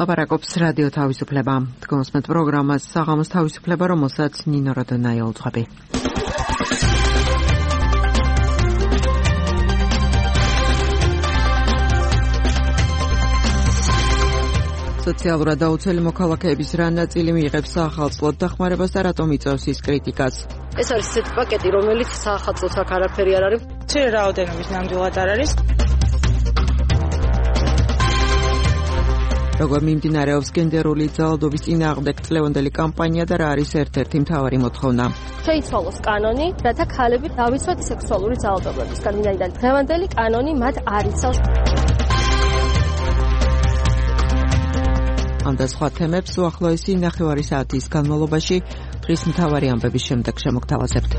ლაპარაკობს რადიო თავისუფლება. Თქვენსმეთ პროგრამას საღამოს თავისუფლება, რომელსაც ნინო როდონაი ელწვები. სოციალურად დაუცველი მოქალაქეების რა ნაწილი მიიღებს საახალწლოდ დახმარებას და რატომ იწევს ის კრიტიკას? ეს არის ისეთი პაკეტი, რომელიც საახალწლოდ აქ არაფერი არ არის. მცირე რაოდენობის ნამდვილად არ არის. როგორ მიმდინარეობს გენდერული ძალადობის წინააღმდეგ წლევანდელი კამპანია და რა არის ერთ-ერთი მთავარი მოთხოვნა? შეიცვალოს კანონი, რათა ქალები დავიცვათ სექსუალური ძალადობებისგან, ვინაიდან დღევანდელი კანონი მათ არ იცავს. ამ და სხვა თემებს უახლოესი ნახევარი საათის განმავლობაში დღის მთავარი ამბების შემდეგ შემოგთავაზებთ.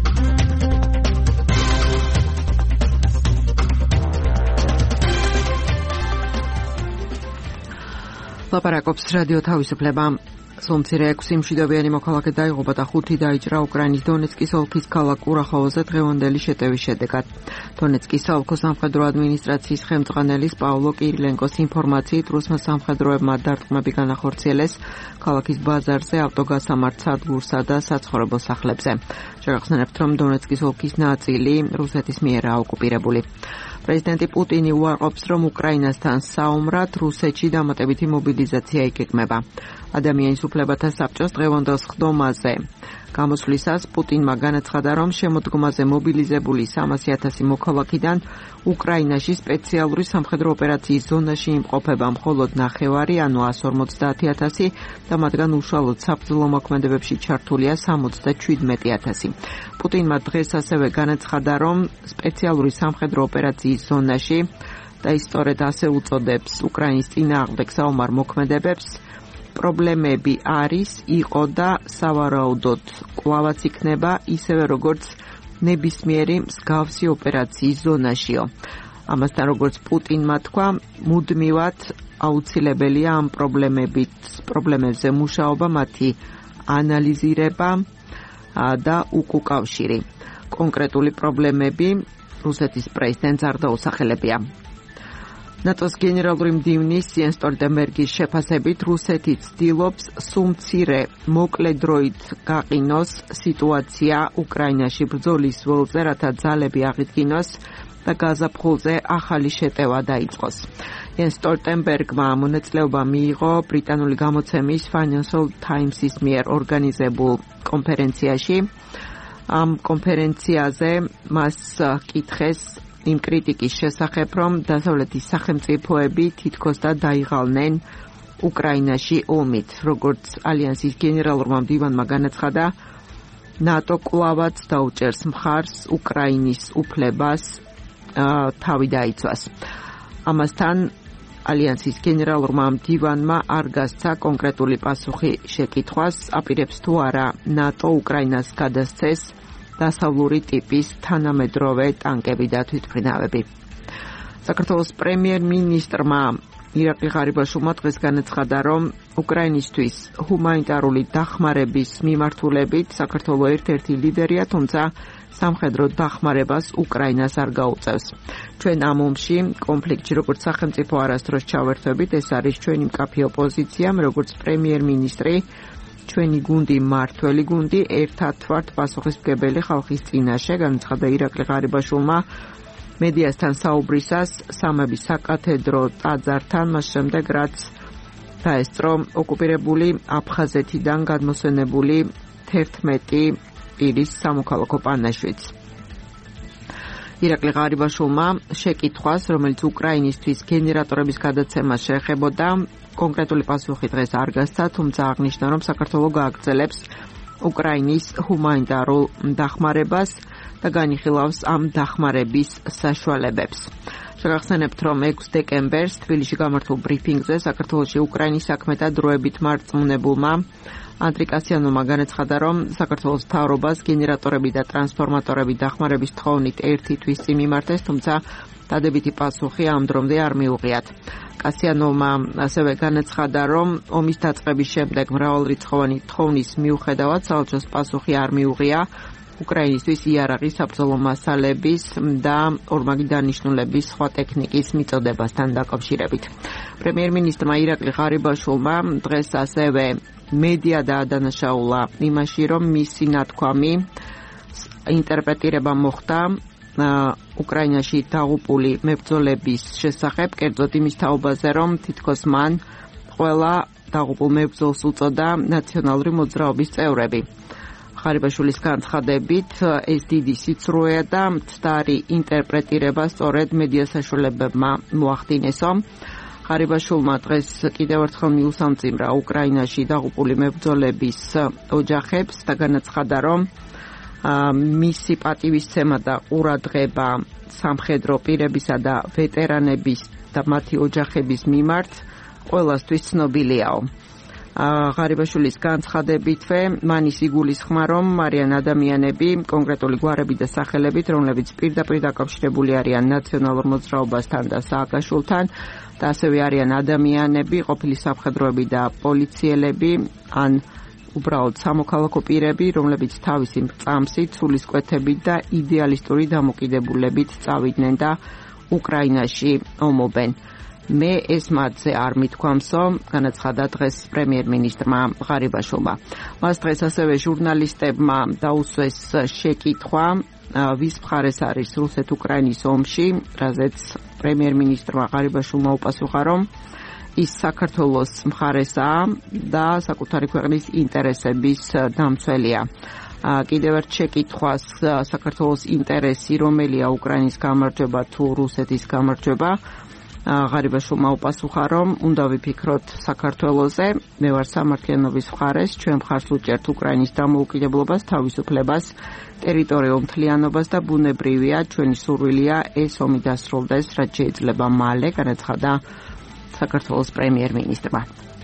ლაპარაკობს რადიო თავისუფლება. სულ-მცირე 6 მშვიდობიანი მოქალაქე დაიღუპა და 5 დაიჭრა უკრაინის დონეცკის ოლქის ქალაქ კურახოვოზე დღევანდელი შეტევის შედეგად. დონეცკის საოლქო სამხედრო ადმინისტრაციის ხელმძღვანელის პავლო კირილენკოს ინფორმაციით, რუსმა სამხედროებმა დარტყმები განახორციელეს ქალაქის ბაზარზე, ავტოგასამართ სადგურსა და საცხოვრებელ სახლებზე. შეგახსენებთ, რომ დონეცკის ოლქის ნაწილი რუსეთის მიერაა ოკუპირებული. პრეზიდენტი პუტინი უარყოფს, რომ უკრაინასთან საომრად რუსეთში დამატებითი მობილიზაცია იგეგმება. ადამიანის უფლებათა საბჭოს დღევანდელ სხდომაზე გამოსვლისას პუტინმა განაცხადა, რომ შემოდგომაზე მობილიზებული 300,000 მოქალაქიდან უკრაინაში სპეციალური სამხედრო ოპერაციის ზონაში იმყოფება მხოლოდ 900, ანუ 150,000 და მათგან უშუალოდ საბრძოლო მოქმედებებში ჩართულია 77,000. პუტინმა დღეს ასევე განაცხადა, რომ სპეციალური სამხედრო ოპერაციის ზონაში და ისტორიად ასე უწოდებს უკრაინის წინააღმდეგ საომარ მოქმედებებს პრობლემები არის, იყო და სავარაუდოდ კვლავაც იქნება, ისევე როგორც ნებისმიერი მსგავსი ოპერაციის ზონაშიო. ამასთან, როგორც პუტინმა თქვა, მუდმივად აუცილებელია ამ პრობლემებზე მუშაობა, მათი ანალიზირება და უკავშირი. კონკრეტული პრობლემები რუსეთის პრეზიდენტს არ დაუსახელებია. ნატოს გენერალური მდივნის იენს სტოლტენბერგის შეფასებით რუსეთი ცდილობს სულ-მცირე მოკლე დროით გაყინოს სიტუაცია უკრაინაში ბრძოლის ველზე, რათა ძალები აღიდგინოს და გაზაფხულზე ახალი შეტევა დაიწყოს. იენს სტოლტენბერგმა მონაწილეობა მიიღო ბრიტანული გამოცემის Financial Times-ის მიერ ორგანიზებულ კონფერენციაში. ამ კონფერენციაზე მას კითხეს იმ კრიტიკის შესახებ, რომ დასავლეთის სახელმწიფოები თითქოს და დაიღალნენ უკრაინაში ომით. როგორც ალიანსის გენერალურმა მდივანმა განაცხადა, ნატო კვლავაც დაუჭერს მხარს უკრაინის უფლებას თავი დაიცვას. ამასთან ალიანსის გენერალურმა მდივანმა არ გასცა კონკრეტული პასუხი შეკითხვას, აპირებს თუ არა ნატო უკრაინას გადასცეს დასავლური ტიპის თანამედროვე ტანკები და თვითმფრინავები. საქართველოს პრემიერ-მინისტრმა ირაკლი ღარიბაშვილმა დღეს განაცხადა, რომ უკრაინისთვის ჰუმანიტარული დახმარების მიმართულებით საქართველო ერთ-ერთი ლიდერია, თუმცა სამხედრო დახმარებას უკრაინას არ გაუწევს. ჩვენ ამ ომში კონფლიქტში როგორც სახელმწიფო არასდროს ჩავერთვებით, ეს არის ჩვენი მკაფიო პოზიცია, როგორც პრემიერ-მინისტრი. ჩვენი გუნდი მართველი გუნდი ერთად ვართ პასუხისმგებელი ხალხის წინაშე, განაცხადა ირაკლი ღარიბაშვილმა მედიასთან საუბრისას სამების საკათედრო ტაძართან, მას შემდეგ რაც დაესწრო ოკუპირებული აფხაზეთიდან გადმოსვენებული 11 პირის სამოქალაქო პანაშვიდს. ირაკლი ღარიბაშვილმა შეკითხვას, რომელიც უკრაინისთვის გენერატორების გადაცემას შეეხებოდა, კონკრეტული პასუხი დღეს არ გასცა, თუმცა აღნიშნა, რომ საქართველო გააგრძელებს უკრაინის ჰუმანიტარულ დახმარებას და განიხილავს ამ დახმარების საშუალებებს. შეგახსენებთ, რომ 6 დეკემბერს თბილისში გამართულ ბრიფინგზე საქართველოში უკრაინის საქმეთა დროებით მარწმუნებულმა ანდრი კასიანოვმა განაცხადა, რომ საქართველოს მთავრობას გენერატორები და ტრანსფორმატორები დახმარების თხოვნით ერთი თვის წინ მიმართეს, თუმცა დადებითი პასუხი ამ დრომდე არ მიუღიათ. კასიანოვმა ასევე განაცხადა, რომ ომის დაწყების შემდეგ მრავალრიცხოვანი თხოვნის მიუხედავად საელჩოს პასუხი არ მიუღია უკრაინისთვის იარაღის საბრძოლო მასალების და ორმაგი დანიშნულების სხვა ტექნიკის მიწოდებასთან დაკავშირებით. პრემიერ-მინისტრმა ირაკლი ღარიბაშვილმა დღეს ასევე მედია დაადანაშაულა იმაში, რომ მისი ნათქვამი ინტერპრეტირება მოხდა უკრაინაში დაღუპული მებრძოლების შესახებ, კერძოდ იმის თაობაზე, რომ თითქოს მან ყველა დაღუპულ მებრძოლს უწოდა ნაციონალური მოძრაობის წევრები. ღარიბაშვილის განცხადებით, ეს დიდი სიცრუეა და მცდარი ინტერპრეტირება სწორედ მედია საშუალებებმა მოახდინესო. ღარიბაშვილმა დღეს კიდევ ერთხელ მიუსამძიმრა უკრაინაში დაღუპული მებრძოლების ოჯახებს და განაცხადა, რომ მისი პატივისცემა და ყურადღება სამხედრო პირებისა და ვეტერანების და მათი ოჯახების მიმართ ყველასთვის ცნობილიაო. ღარიბაშვილის განცხადებითვე მან ის იგულისხმა, რომ არიან ადამიანები, კონკრეტული გვარები და სახელებით, რომლებიც პირდაპირ დაკავშირებული არიან ნაციონალურ მოძრაობასთან და სააკაშვილთან და ასევე არიან ადამიანები, ყოფილი სამხედროები და პოლიციელები, ან უბრალოდ სამოქალაქო პირები, რომლებიც თავისი მრწამსით, სულისკვეთებით და იდეალისტური დამოკიდებულებით წავიდნენ და უკრაინაში ომობენ. მე ეს მათზე არ მithქვამსო, განაცხადა დღეს პრემიერ-მინისტრმა ღარიბაშვილმა. მას დღეს ასევე ჟურნალისტებმა დაუსვეს შეკითხვა, ვის მხარეს არის რუსეთ-უკრაინის ომში, რაზეც პრემიერ-მინისტრმა ღარიბაშვილმა უპასუხა, რომ ის საქართველოს მხარესაა და საკუთარი ქვეყნის ინტერესების დამცველია. კიდევ ერთ შეკითხვას საქართველოს ინტერესი რომელია უკრაინის გამარჯვება თუ რუსეთის გამარჯვება, ღარიბაშვილმა უპასუხა, რომ უნდა ვიფიქროთ საქართველოზე, მე ვარ სამართლიანობის მხარეს, ჩვენ მხარს ვუჭერთ უკრაინის დამოუკიდებლობას, თავისუფლებას, ტერიტორიულ მთლიანობას და ბუნებრივია, ჩვენი სურვილია ეს ომი დასრულდეს, რაც შეიძლება მალე, განაცხადა საქართველოს პრემიერ-მინისტრმა.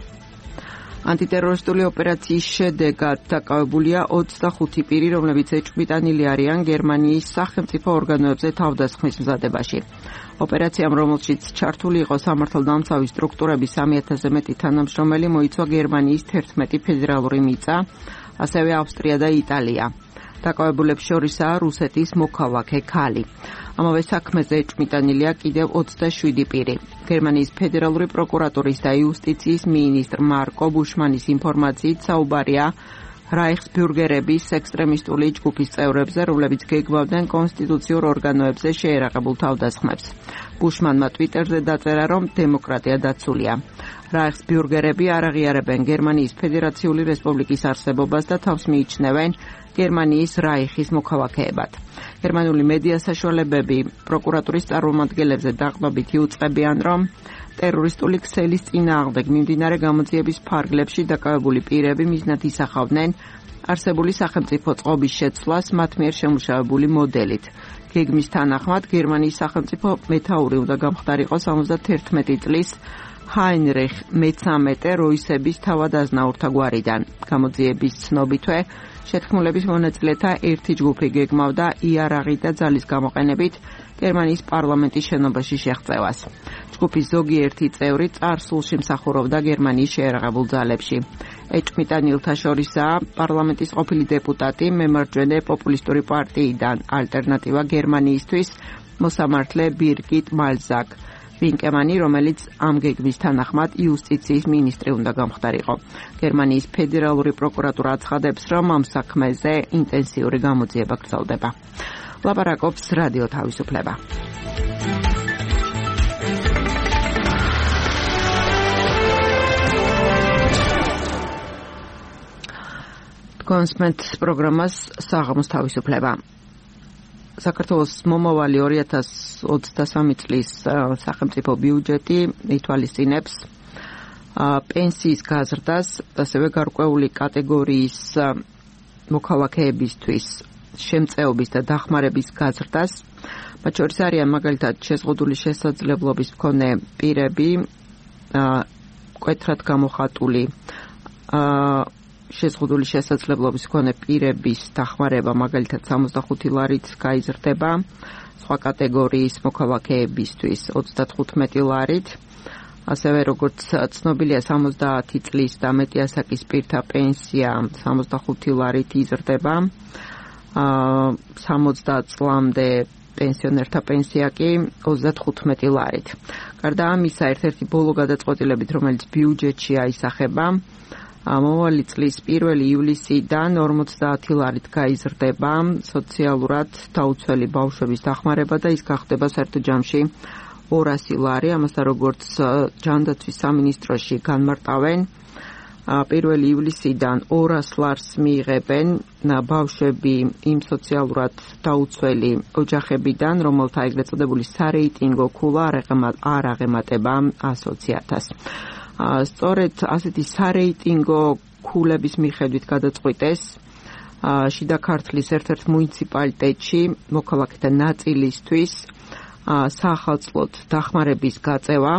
ანტიტერორისტული ოპერაციის შედეგად დაკავებულია 25 პირი, რომლებიც ეჭვმიტანილი არიან გერმანიის სახელმწიფო ორგანოებზე თავდასხმის მზადებაში. ოპერაციამ, რომელშიც ჩართული იყო სამართალდამცავი სტრუქტურების 3000-ზე მეტი თანამშრომელი, მოიცვა გერმანიის 11 ფედერალური მიწა, ასევე ავსტრია და იტალია. დაკავებულებს შორისაა რუსეთის მოქალაქე ქალი. ამავე საქმეზე ეჭვმიტანილია კიდევ 27 პირი. გერმანიის ფედერალური პროკურატურის და იუსტიციის მინისტრ მარკო ბუშმანის ინფორმაციით საუბარია რაიხსბიურგერების ექსტრემისტული ჯგუფის წევრებზე, რომლებიც გეგმავდნენ კონსტიტუციურ ორგანოებზე შეერაღებულ თავდასხმებს. ბუშმანმა ტვიტერზე დაწერა, რომ დემოკრატია დაცულია. რაიხსბიურგერები არ აღიარებენ გერმანიის ფედერაციული რესპუბლიკის არსებობას და თავს მიიჩნევენ გერმანიის რაიხის მოქალაქეებად. გერმანული მედია საშუალებები პროკურატურის წარმომადგენლებზე დაყრდნობით იუწყებიან, რომ ტერორისტული ქსელის წინააღმდეგ მიმდინარე გამოძიების ფარგლებში დაკავებული პირები მიზნად ისახავდნენ არსებული სახელმწიფო წყობის შეცვლას მათ მიერ შემუშავებული მოდელით. გეგმის თანახმად გერმანიის სახელმწიფო მეთაური უნდა გამხდარიყო 71 წლის ჰაინრიხ მე-13 როისების თავად-აზნაურთა გვარიდან. გამოძიების ცნობითვე შეთქმულების მონაწილეთა ერთი ჯგუფი გეგმავდა იარაღით და ძალის გამოყენებით გერმანიის პარლამენტის შენობაში შეღწევას. ჯგუფის ზოგიერთი წევრი წარსულში მსახურობდა გერმანიის შეერაღებულ ძალებში. ეჭვმიტანილთა შორისაა პარლამენტის ყოფილი დეპუტატი მემარჯვენე პოპულისტური პარტიიდან ალტერნატივა გერმანიისთვის მოსამართლე ბირგიტ მალზაკ ვინკემანი, რომელიც ამ გეგმის თანახმად იუსტიციის მინისტრი უნდა გამხდარიყო. გერმანიის ფედერალური პროკურატურა აცხადებს, რომ ამ საქმეზე ინტენსიური გამოძიება გრძელდება. ლაპარაკობს რადიო თავისუფლება. კონსმენთ პროგრამას საღამოს თავისუფლება. საქართველოს მომავალი 2023 წლის სახელმწიფო ბიუჯეტი ითვალისწინებს პენსიის გაზრდას, ასევე გარკვეული კატეგორიის მოქალაქეებისთვის შემწეობის და დახმარების გაზრდას. მათ შორის არიან მაგალითად შეზღუდული შესაძლებლობის მქონე პირები, მკვეთრად გამოხატული შეზღუდული შესაძლებლობის მქონე პირების დახმარება მაგალითად 65 ლარით გაიზრდება, სხვა კატეგორიის მოქალაქეებისთვის 35 ლარით, ასევე როგორც ცნობილია 70 წლის და მეტი ასაკის პირთა პენსია 65 ლარით იზრდება, 60 წლამდე პენსიონერთა პენსია კი 35 ლარით. გარდა ამისა, ერთ-ერთი ბოლო გადაწყვეტილებით, რომელიც ბიუჯეტში აისახება, მომავალი წლის 1 ივლისიდან 50 ლარით გაიზრდება სოციალურად დაუცველი ბავშვების დახმარება და ის გახდება საერთო ჯამში 200 ლარი. ამასთან როგორც ჯანდაცვის სამინისტროში განმარტავენ, 1 ივლისიდან 200 ლარს მიიღებენ ბავშვები იმ სოციალურად დაუცველი ოჯახებიდან, რომელთა ეგრეთ წოდებული სარეიტინგო ქულა არ აღემატება 100,000-ს. სწორედ ასეთი სარეიტინგო ქულების მიხედვით გადაწყვიტეს შიდა ქართლის ერთ-ერთ მუნიციპალიტეტში მოქალაქეთა ნაწილისთვის საახალწლოდ დახმარების გაწევა.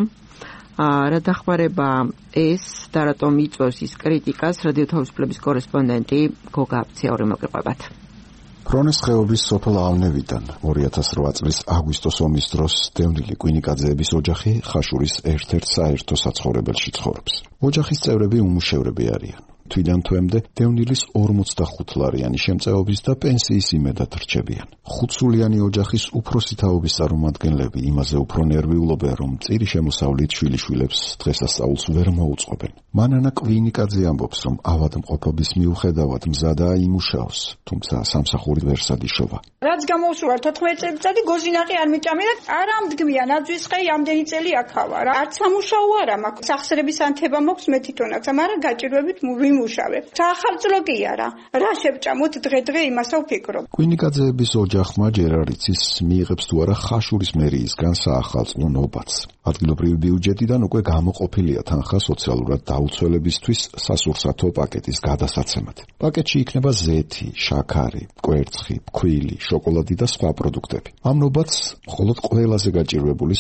რა დახმარება ეს და რატომ იწვევს ის კრიტიკას, რადიო თავისუფლების კორესპონდენტი გოგა აბციაური მოგიყვებათ. ფრონეს ხეობის სოფელ ავნევიდან 2008 წლის აგვისტოს ომის დროს დევნილი კვინიკაძეების ოჯახი ხაშურის ერთ-ერთ საერთო საცხოვრებელში ცხოვრობს. ოჯახის წევრები უმუშევრები არიან. თვიდან თვემდე დევნილის 45 ლარიანი შემწეობის და პენსიის იმედად რჩებიან. 5 სულიანი ოჯახის უფროსი თაობის წარმომადგენლები იმაზე უფრო ნერვიულობენ, რომ წირი შემოსავლით შვილიშვილებს დღესასწაულს ვერ მოუწყობენ. მანანა კვინიკაძე ამბობს, რომ ავადმყოფობის მიუხედავად მზადაა იმუშაოს, თუმცა სამსახური ვერ სადიშობა. რაც გამოუსურვა 14 წელიწადი გოზინაყი არ მიჭამია, არა მდგმია ნაძვის ხე ამდენი წელი აქავა რა. არც სამუშაო არა მაქვს. სახსრების ანთება მოქვს მე თვითონაც, მაგრამ გაჭირვებით ვიმუშავე. საახალწლო კი არა. რა შევჭამოთ დღე-დღე იმასო ვფიქრობ. კვინიკაძეების ოჯახმა ჯერ არ იცის მიიღებს თუ არა ხაშურის მერიისგან საახალწლო ნობაც. ადგილობრივი ბიუჯეტიდან უკვე გამოყოფილია თანხა სოციალურად დაუცველებისთვის სასურსათო პაკეტის გადასაცემად. პაკეტში იქნება ზეთი, შაქარი, კვერცხი, ფქვილი, შოკოლადი და სხვა პროდუქტები. ამ ნობაც მხოლოდ ყველაზე გაჭირვებული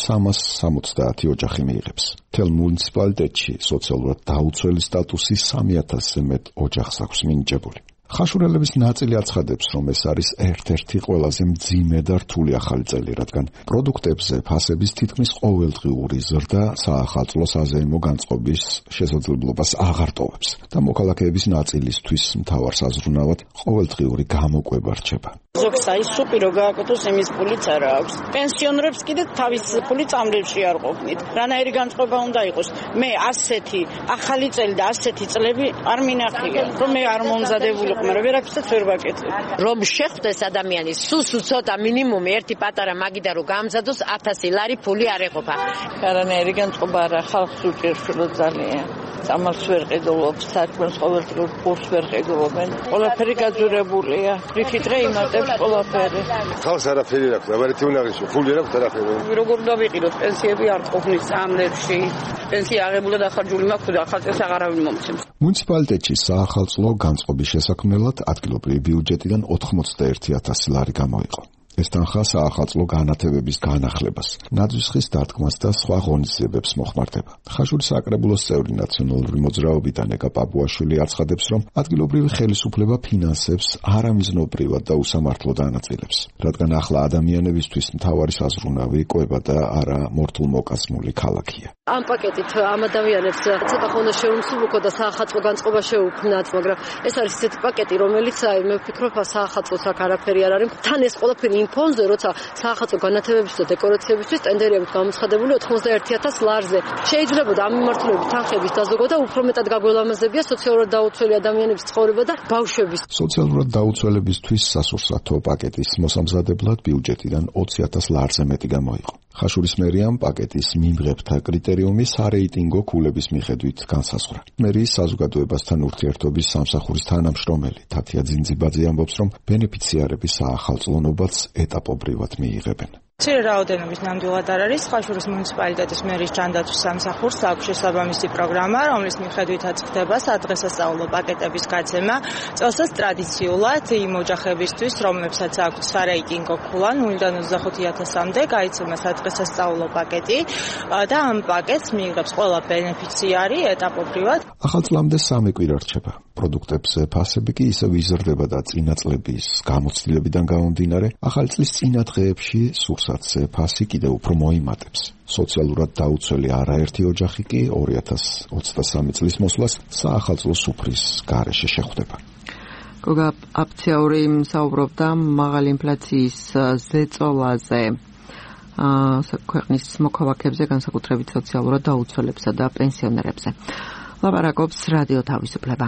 370 ოჯახი მიიღებს. მთელ მუნიციპალიტეტში სოციალურად დაუცველი სტატუსი 3000-ზე მეტ ოჯახს აქვს მინიჭებული. ხაშურელების ნაწილი აცხადებს, რომ ეს არის ერთ-ერთი ყველაზე მძიმე და რთული ახალი წელი, რადგან პროდუქტებზე ფასების თითქმის ყოველდღიური ზრდა საახალწლო საზეიმო განწყობის შესაძლებლობას აღარ ტოვებს და მოქალაქეების ნაწილისთვის მთავარ საზრუნავად ყოველდღიური გამოკვება რჩება. ზოგს აი სუპი რო გააკეთოს იმის პულიც არა აქვს. პენსიონერებს კიდე თავის პული წამრებში არ ყოფნით. რანაირი განწყობა უნდა იყოს. მე ასეთი ახალი წელი და ასეთი წლები არ მინახია, რომ მე არ მომზადებული მაგრამ ვერაფერსაც ვერ ვაკეთებ. რომ შეხვდეს ადამიანი, სულ ცოტა მინიმუმი ერთი პატარა მაგიდა რომ გამზადოს 1000 ლარი ფული არ ეყოფა. არანაირი განწყობა არა, ხალხს უჭირს ძალიან. წამალს ვერ ყიდულობს, საქმეს ყოველდღიურ კურსს ვერ ყიდულობენ. ყველაფერი გაძვირებულია. რითი დღე იმატებს ყველაფერი. ხალხს არაფერი აქვს, აბარეთი უნდა ღირსო, ფული არ აქვს არაფერი. როგორ დავიყიდოთ, პენსიები არ ყოფნის წამლებში. პენსია აღებულა დახარჯული მაქვს და ახალწელს აღარავინ მომცემს. მუნიციპალიტეტში საახალწლო განწყობის შესაქმნელად ადგილობრივი ბიუჯეტიდან 91,000 ლარი გამოიყო. ეს თანხა საახალწლო განათებების განახლებას, ნაძვის ხის დადგმას და სხვა ღონისძიებებს მოხმარდება. ხაშურის საკრებულოს წევრი ნაციონალური მოძრაობიდან ეკა პაპუაშვილი აცხადებს, რომ ადგილობრივი ხელისუფლება ფინანსებს არამიზნობრივად და უსამართლოდ ანაწილებს, რადგან ახლა ადამიანებისთვის მთავარი საზრუნავი კვება და არა მორთულმოკაზმული ქალაქია. ამ პაკეტით ამ ადამიანებს ცოტა ხონდა შეუმსუბუქო და საახალწლო განწყობა შეუქმნათ, მაგრამ ეს არის ისეთი პაკეტი, რომელიც მე ვფიქრობ, საახალწლოს აქ არაფერი არ არის. თან ეს ყველაფერი იმ ფონზე, როცა საახალწლო განათებებისთვის და დეკორაციებისთვის ტენდერი აქვს გამოცხადებული 91,000 ლარზე. შეიძლება ამ მიმართულებით თანხების დაზოგვა და უფრო მეტად გაგველამაზებია სოციალურად დაუცველი ადამიანების ცხოვრება და ბავშვების. სოციალურად დაუცველებისთვის სასურსათო პაკეტის მოსამზადებლად ბიუჯეტიდან 20,000 ლარზე მეტი გამოიყო. ხაშურის მერიამ პაკეტის მიმღებთა კრიტერიუმი სარეიტინგო ქულების მიხედვით განსაზღვრა. მერიის საზოგადოებასთან ურთიერთობის სამსახურის თანამშრომელი თათია ძინძიბაძე ამბობს, რომ ბენეფიციარები საახალწლო ნობაც ეტაპობრივად მიიღებენ. მცირე რაოდენობის ნამდვილად არ არის. ხაშურის მუნიციპალიტეტის მერის ჯანდაცვის სამსახურს აქვს შესაბამისი პროგრამა, რომლის მიხედვითაც ხდება სადღესასწაულო პაკეტების გაცემა. წელსაც ტრადიციულად იმ ოჯახებისთვის, რომლებსაც აქვთ სარეიტინგო ქულა 0-დან 25,000-მდე, გაიცემა სადღესასწაულო პაკეტი და ამ პაკეტს მიიღებს ყველა ბენეფიციარი ეტაპობრივად. ახალ წლამდე 3 კვირა რჩება. პროდუქტებზე ფასები კი ისევ იზრდება და წინა წლების გამოცდილებიდან გამომდინარე, ახალი წლის წინა დღეებში სურსათზე ფასი კიდევ უფრო მოიმატებს. სოციალურად დაუცველი არაერთი ოჯახი კი 2023 წლის მოსვლას საახალწლო სუფრის გარეშე შეხვდება. გოგა აფციაური საუბრობდა მაღალი ინფლაციის ზეწოლაზე. ქვეყნის მოქალაქეებზე, განსაკუთრებით სოციალურად დაუცველებსა და პენსიონერებზე. ლაპარაკობს რადიო თავისუფლება.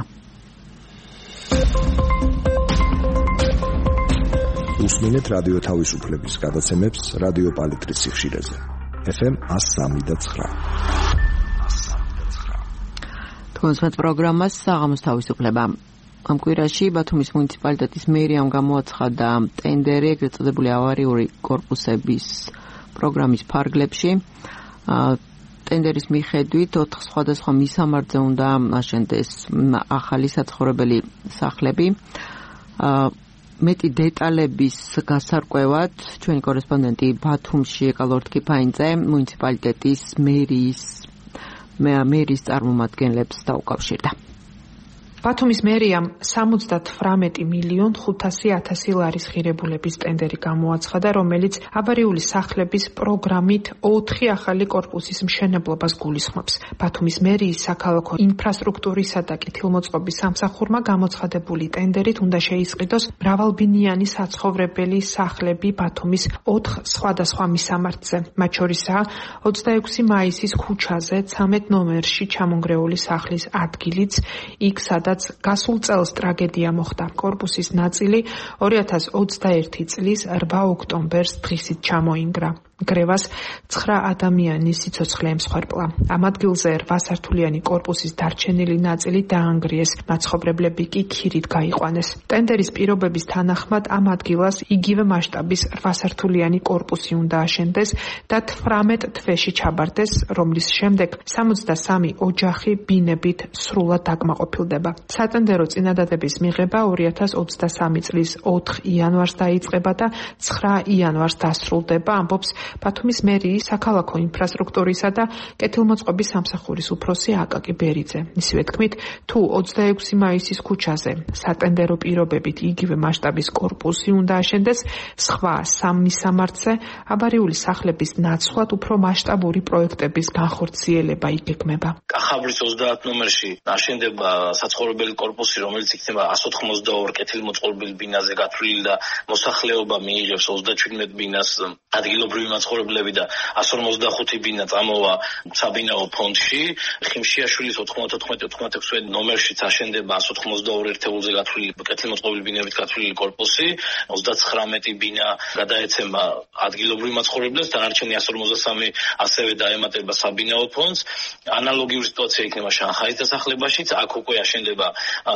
უსმინეთ რადიო თავისუფლების გადაცემებს რადიო პალიტრის სიხშირეზე. FM 103.9. თქვენს პროგრამას საღამოს თავისუფლება. ამ კვირაში ბათუმის მუნიციპალიტეტის მერიამ გამოაცხადა ტენდერი ეგრეთ წოდებული ავარიული კორპუსების პროგრამის ფარგლებში. ტენდერის მიხედვით 4 სხვადასხვა მისამართზე უნდა აშენდეს ახალი საცხოვრებელი სახლები. მეტი დეტალების გასარკვევად ჩვენი კორესპონდენტი ბათუმში ეკალორთ კიფაინძე მუნიციპალიტეტის მერის წარმომადგენლებს დაუკავშირდა. ბათუმის მერიამ 78,500,000 ლარის ღირებულების ტენდერი გამოაცხადა, რომელიც ავარიული სახლების პროგრამით 4 ახალი კორპუსის მშენებლობას გულისხმობს. ბათუმის მერიის საქალაქო ინფრასტრუქტურისა და კეთილმოწყობის სამსახურმა გამოცხადებული ტენდერით უნდა შეისყიდოს მრავალბინიანი საცხოვრებელი სახლები ბათუმის 4 სხვადასხვა მისამართზე. მათ შორისაა 26 მაისის ქუჩაზე 13 ნომერში ჩამონგრეული სახლის ადგილიც, იქ სადაც გასულ წელს ტრაგედია მოხდა. კორპუსის ნაწილი 2021 წლის 8 ოქტომბერს დღისით ჩამოინგრა. გრევას 9 ადამიანის სიცოცხლე ემსხვერპლა. ამ ადგილზე 8 სართულიანი კორპუსის დარჩენილი ნაწილი დაანგრიეს, მაცხოვრებლები კი ქირით გაიყვანეს. ტენდერის პირობების თანახმად ამ ადგილას იგივე მასშტაბის 8 სართულიანი კორპუსი უნდა აშენდეს და 18 თვეში ჩაბარდეს, რომლის შემდეგ 63 ოჯახი ბინებით სრულად დაკმაყოფილდება. სატენდერო წინადადების მიღება 2023 წლის 4 იანვარს დაიწყება და 9 იანვარს დასრულდება, ამბობს ბათუმის მერიის საქალაქო ინფრასტრუქტურისა და კეთილმოწყობის სამსახურის უფროსი აკაკი ბერიძე. ისივე თქმით, თუ 26 მაისის ქუჩაზე სატენდერო პირობებით იგივე მასშტაბის კორპუსი უნდა აშენდეს, სხვა 3 მისამართზე ავარიული სახლების ნაცვლად უფრო მასშტაბური პროექტების განხორციელება იგეგმება. კახაბრის 30 ნომერში აშენდება საცხოვრებელი კორპუსი, რომელიც იქნება 192 კეთილმოწყობილ ბინაზე გათვლილი და მოსახლეობა მიიღებს 37 ბინას ადგილობრივი მაცხოვრებლები და 155 ბინა წამოვა საბინაო ფონდში. ხიმშიაშვილის 94-96 ნომერშიც აშენდება 182 ერთეულზე გათვლილი კეთილმოწყობილი ბინებით გათვლილი კორპუსი, 39 ბინა გადაეცემა ადგილობრივ მაცხოვრებლებს, დანარჩენი 153 ასევე დაემატება საბინაო ფონდს. ანალოგიური სიტუაცია იქნება შანხაის დასახლებაშიც, აქ უკვე აშენდება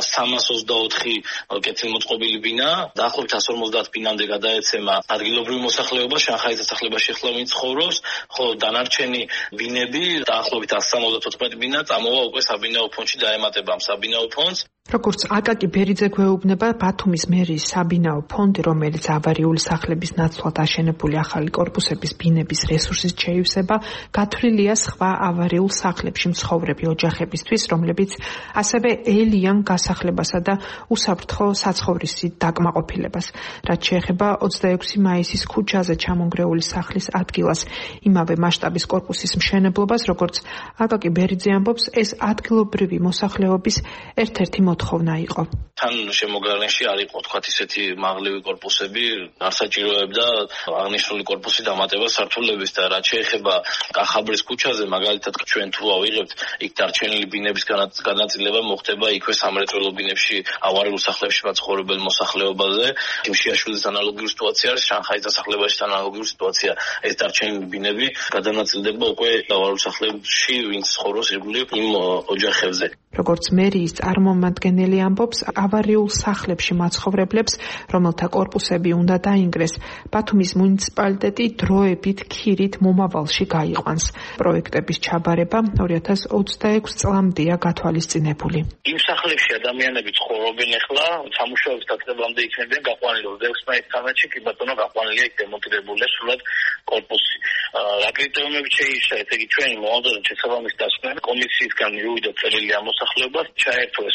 324 კეთილმოწყობილი ბინა, დაახლოებით 150 ბინამდე გადაეცემა ადგილობრივ მოსახლეობას, შანხაის დასახლებაში ახლა ვინც ცხოვრობს, ხოლო დანარჩენი ბინები დაახლოებით 174 ბინა წამოვა უკვე საბინაო ფონდში დაემატება ამ საბინაო ფონდს. როგორც აკაკი ბერიძე გვეუბნება, ბათუმის მერიის საბინაო ფონდი, რომელიც ავარიული სახლების ნაცვლად აშენებული ახალი კორპუსების ბინების რესურსის შეივსება, გათვლილია სხვა ავარიულ სახლებში მცხოვრები ოჯახებისთვის, რომლებიც ასევე ელიან გასახლებასა და უსაფრთხო საცხოვრისი დაკმაყოფილებას. რაც შეეხება 26 მაისის ქუჩაზე ჩამონგრეული სახლის ადგილას, იმავე მასშტაბის კორპუსის მშენებლობას, როგორც აკაკი ბერიძე ამბობს, ეს ადგილობრივი მოსახლეობის ერთ-ერთი მოთხოვნა იყო. თან შემოგარენში არ იყო თქვათ ისეთი მაღლივი კორპუსები, არ საჭიროებდა აღნიშნული კორპუსი დამატება სართულების და რაც შეეხება კახაბრის ქუჩაზე, მაგალითად ჩვენ თუ ავიღებთ, იქ დარჩენილი ბინების განაწილება მოხდება იქვე სამრეწველო ბინებში, ავარიულ სახლებში მაცხოვრებელ მოსახლეობაზე. ხიმშიაშვილის ანალოგიური სიტუაცია არის, შანხაის დასახლებაში ანალოგიური სიტუაცია. ეს დარჩენილი ბინები გადანაწილდება უკვე ავარიულ სახლებში, ვინც ცხოვრობს ირგვლივ იმ ოჯახებზე. როგორც მერიის წარმომადგენელი ამბობს, ავარიულ სახლებში მაცხოვრებლებს, რომელთა კორპუსები უნდა დაინგრეს, ბათუმის მუნიციპალიტეტი დროებით ქირით მომავალში გაიყვანს. პროექტების ჩაბარება 2026 წლამდეა გათვალისწინებული. იმ სახლებში ადამიანები ცხოვრობენ ახლა, სამუშაოების დაწყებამდე იქნებიან გაყვანილი 26 მაისის თამაში, კი ბატონო გაყვანილია იქ დემონტირებულია სრულად კორპუსი. რა კრიტერიუმებით შეიშვა, ესე იგი ჩვენი მოადრე შესაბამის დასკვნა კომისიისგან მივიდა წერილი ამ მოსახლეობას, ჩაერთო ეს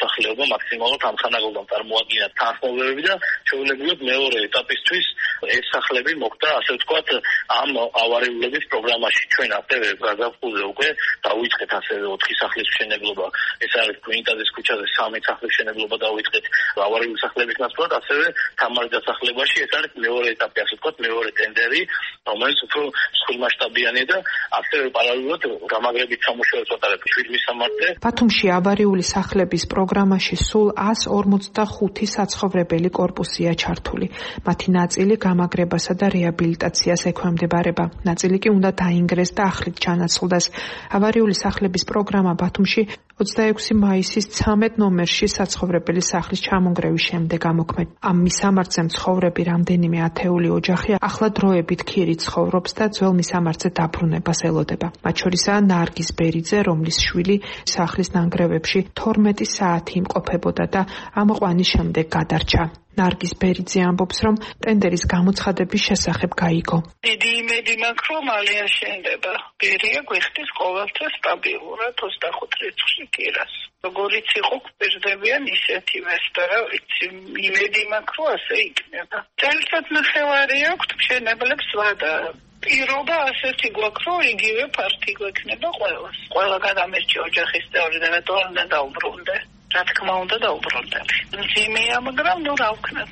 მოსახლეობა მაქსიმალურად ამ ხანაგლობამ წარმოადგინა თანხმობები და შეუძლებელია მეორე ეტაპისთვის ეს სახლები მოხდა, ასე ვთქვათ, ამ ავარიულების პროგრამაში. ჩვენ ასევე გაზაფხულზე უკვე დავიწყეთ ასევე 4 სახლის მშენებლობა. ეს არის გვინიტაძის ქუჩაზე 3 სახლის მშენებლობა დავიწყეთ ავარიული სახლების ნაცვლად, ასევე თამარის დასახლებაში ეს არის მეორე ეტაპი, ასე ვთქვათ, მეორე ტენდერი, რომელიც უფრო მსხვილმასშტაბიანია და ასევე პარალელურად გამაგრებით სამუშაოს ვატარებთ 7 მისამართზე. ბათუმში ავარიული სახლების პროგრამაში სულ 145 საცხოვრებელი კორპუსია ჩართული. მათი ნაწილი გამაგრებასა და რეაბილიტაციას ექვემდებარება. ნაწილი კი უნდა დაინგრეს და ახლით ჩანაცვლდეს. ავარიული სახლების პროგრამა ბათუმში 26 მაისის 13 ნომერში საცხოვრებელი სახლის ჩამონგრევის შემდეგ ამოქმედ. ამ მისამართზე მცხოვრები რამდენიმე ათეული ოჯახი ახლა დროებით ქირით ცხოვრობს და ძველ მისამართზე დაბრუნებას ელოდება. მათ შორისაა ნარგიზ ბერიძე, რომლის შვილი სახლის ნანგრევებში 12 საათი იმყოფებოდა და ამოყვანის შემდეგ გადარჩა. ნარგიზ ბერიძე ამბობს, რომ ტენდერის გამოცხადების შესახებ გაიგო. დიდი იმედი მაქვს, რომ მალე აშენდება. ბერია გვიხდის ყოველთვის სტაბილურად 25 რიცხვში კირას. როგორიც იყო გვპირდებიან ისეთივე და რა ვიცი, იმედი მაქვს, რომ ასე იქნება. წელიწად ნახევარი აქვს მშენებლებს ვადა. პირობა ასეთი გვაქვს, რომ იგივე ფართი გვექნება ყველას. ყველა გადამერჩი ოჯახის წევრი და რატო არ უნდა დაუბრუნდე? რა თქმა უნდა დაუბრუნდები. მძიმეა, მაგრამ ნუ რა ვქნათ.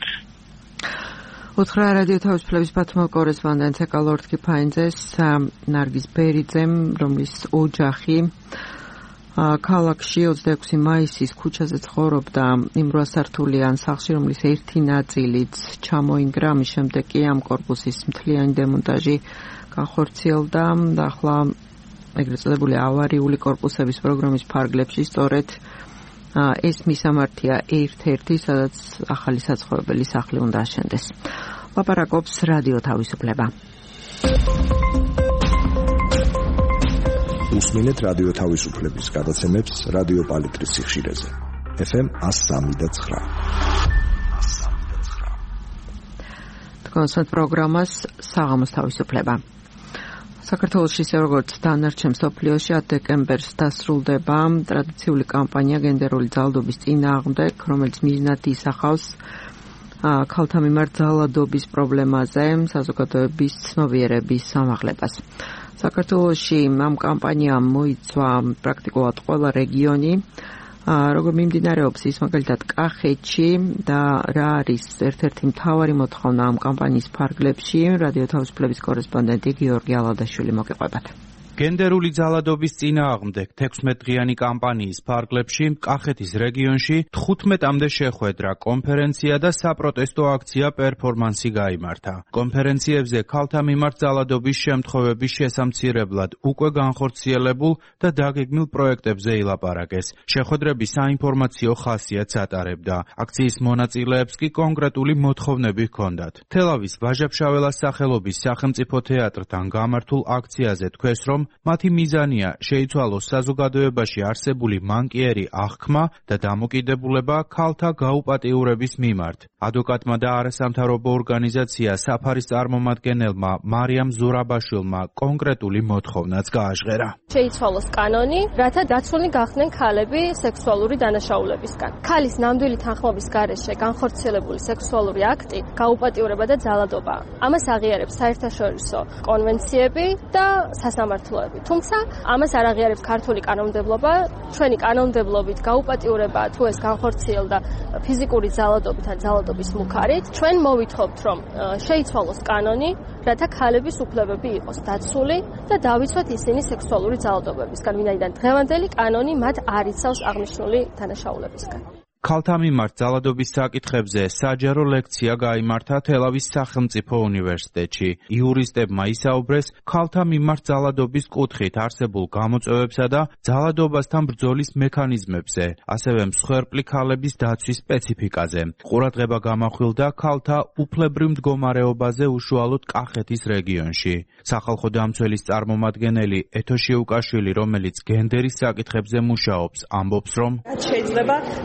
უთხრა რადიო თავისუფლების ბათუმელ კორესპონდენტს ეკალორდ კიფაინძეს ნარგიზ ბერიძემ, რომლის ოჯახი ქალაქში 26 მაისის ქუჩაზე ცხოვრობდა იმ 8 სართულიან სახლში, რომლის ერთი ნაწილიც ჩამოინგრა, ამის შემდეგ კი ამ კორპუსის მთლიანი დემონტაჟი განხორციელდა და ახლა ეგრეთ წოდებული ავარიული კორპუსების პროგრამის ფარგლებში სწორედ ეს მისამართია ერთ-ერთი, სადაც ახალი საცხოვრებელი სახლი უნდა აშენდეს. ლაპარაკობს რადიო თავისუფლება. უსმინეთ რადიო თავისუფლების გადაცემებს რადიო პალიტრის სიხშირეზე. FM 103.9. თქვენს პროგრამას საღამოს თავისუფლება. საქართველოში ისე როგორც დანარჩენ მსოფლიოში 10 დეკემბერს დასრულდება ტრადიციული კამპანია გენდერული ძალადობის წინააღმდეგ, რომელიც მიზნად ისახავს ქალთა მიმართ ძალადობის პრობლემაზე საზოგადოების ცნობიერების ამაღლებას. საქართველოში ამ კამპანიამ მოიცვა პრაქტიკულად ყველა რეგიონი, როგორ მიმდინარეობს ის მაგალითად კახეთში და რა არის ერთ-ერთი მთავარი მოთხოვნა ამ კამპანიის ფარგლებში, რადიო თავისუფლების კორესპონდენტი გიორგი ალადაშვილი მოგიყვებათ. გენდერული ძალადობის წინააღმდეგ 16 დღიანი კამპანიის ფარგლებში კახეთის რეგიონში 15-მდე შეხვედრა, კონფერენცია და საპროტესტო აქცია პერფორმანსი გაიმართა. კონფერენციებზე ქალთა მიმართ ძალადობის შემთხვევების შესამცირებლად უკვე განხორციელებულ და დაგეგმილ პროექტებზე ილაპარაკეს. შეხვედრები საინფორმაციო ხასიათს ატარებდა. აქციის მონაწილეებს კი კონკრეტული მოთხოვნები ჰქონდათ. თელავის ვაჟა-ფშაველას სახელობის სახელმწიფო თეატრთან გამართულ აქციაზე თქვეს, რომ მათი მიზანია შეიცვალოს საზოგადოებაში არსებული მანკიერი აღქმა და დამოკიდებულება ქალთა გაუპატიურების მიმართ. ადვოკატმა და არასამთავრობო ორგანიზაცია საფარის წარმომადგენელმა მარიამ ზურაბაშვილმა კონკრეტული მოთხოვნაც გააჟღერა. შეიცვალოს კანონი, რათა დაცულნი გახდნენ ქალები სექსუალური დანაშაულებისგან. ქალის ნამდვილი თანხმობის გარეშე განხორციელებული სექსუალური აქტი გაუპატიურება და ძალადობაა. ამას აღიარებს საერთაშორისო კონვენციები და სასამართლოები. თუმცა ამას არ აღიარებს ქართული კანონმდებლობა. ჩვენი კანონმდებლობით გაუპატიურება თუ ეს განხორციელდა ფიზიკური ძალადობით ან ძალადობის მუქარით, ჩვენ მოვითხოვთ, რომ შეიცვალოს კანონი, რათა ქალების უფლებები იყოს დაცული და დავიცვათ ისინი სექსუალური ძალადობებისგან, ვინაიდან დღევანდელი კანონი მათ არ იცავს აღნიშნული დანაშაულებისგან. ქალთა მიმართ ძალადობის საკითხებზე საჯარო ლექცია გაიმართა თელავის სახელმწიფო უნივერსიტეტში. იურისტებმა ისაუბრეს ქალთა მიმართ ძალადობის კუთხით არსებულ გამოწვევებსა და ძალადობასთან ბრძოლის მექანიზმებზე, ასევე მსხვერპლი ქალების დაცვის სპეციფიკაზე. ყურადღება გამახვილდა ქალთა უფლებრივ მდგომარეობაზე უშუალოდ კახეთის რეგიონში. სახალხო დამცველის წარმომადგენელი ეთო შიუკაშვილი, რომელიც გენდერის საკითხებზე მუშაობს, ამბობს, რომ შეიძლება ფართო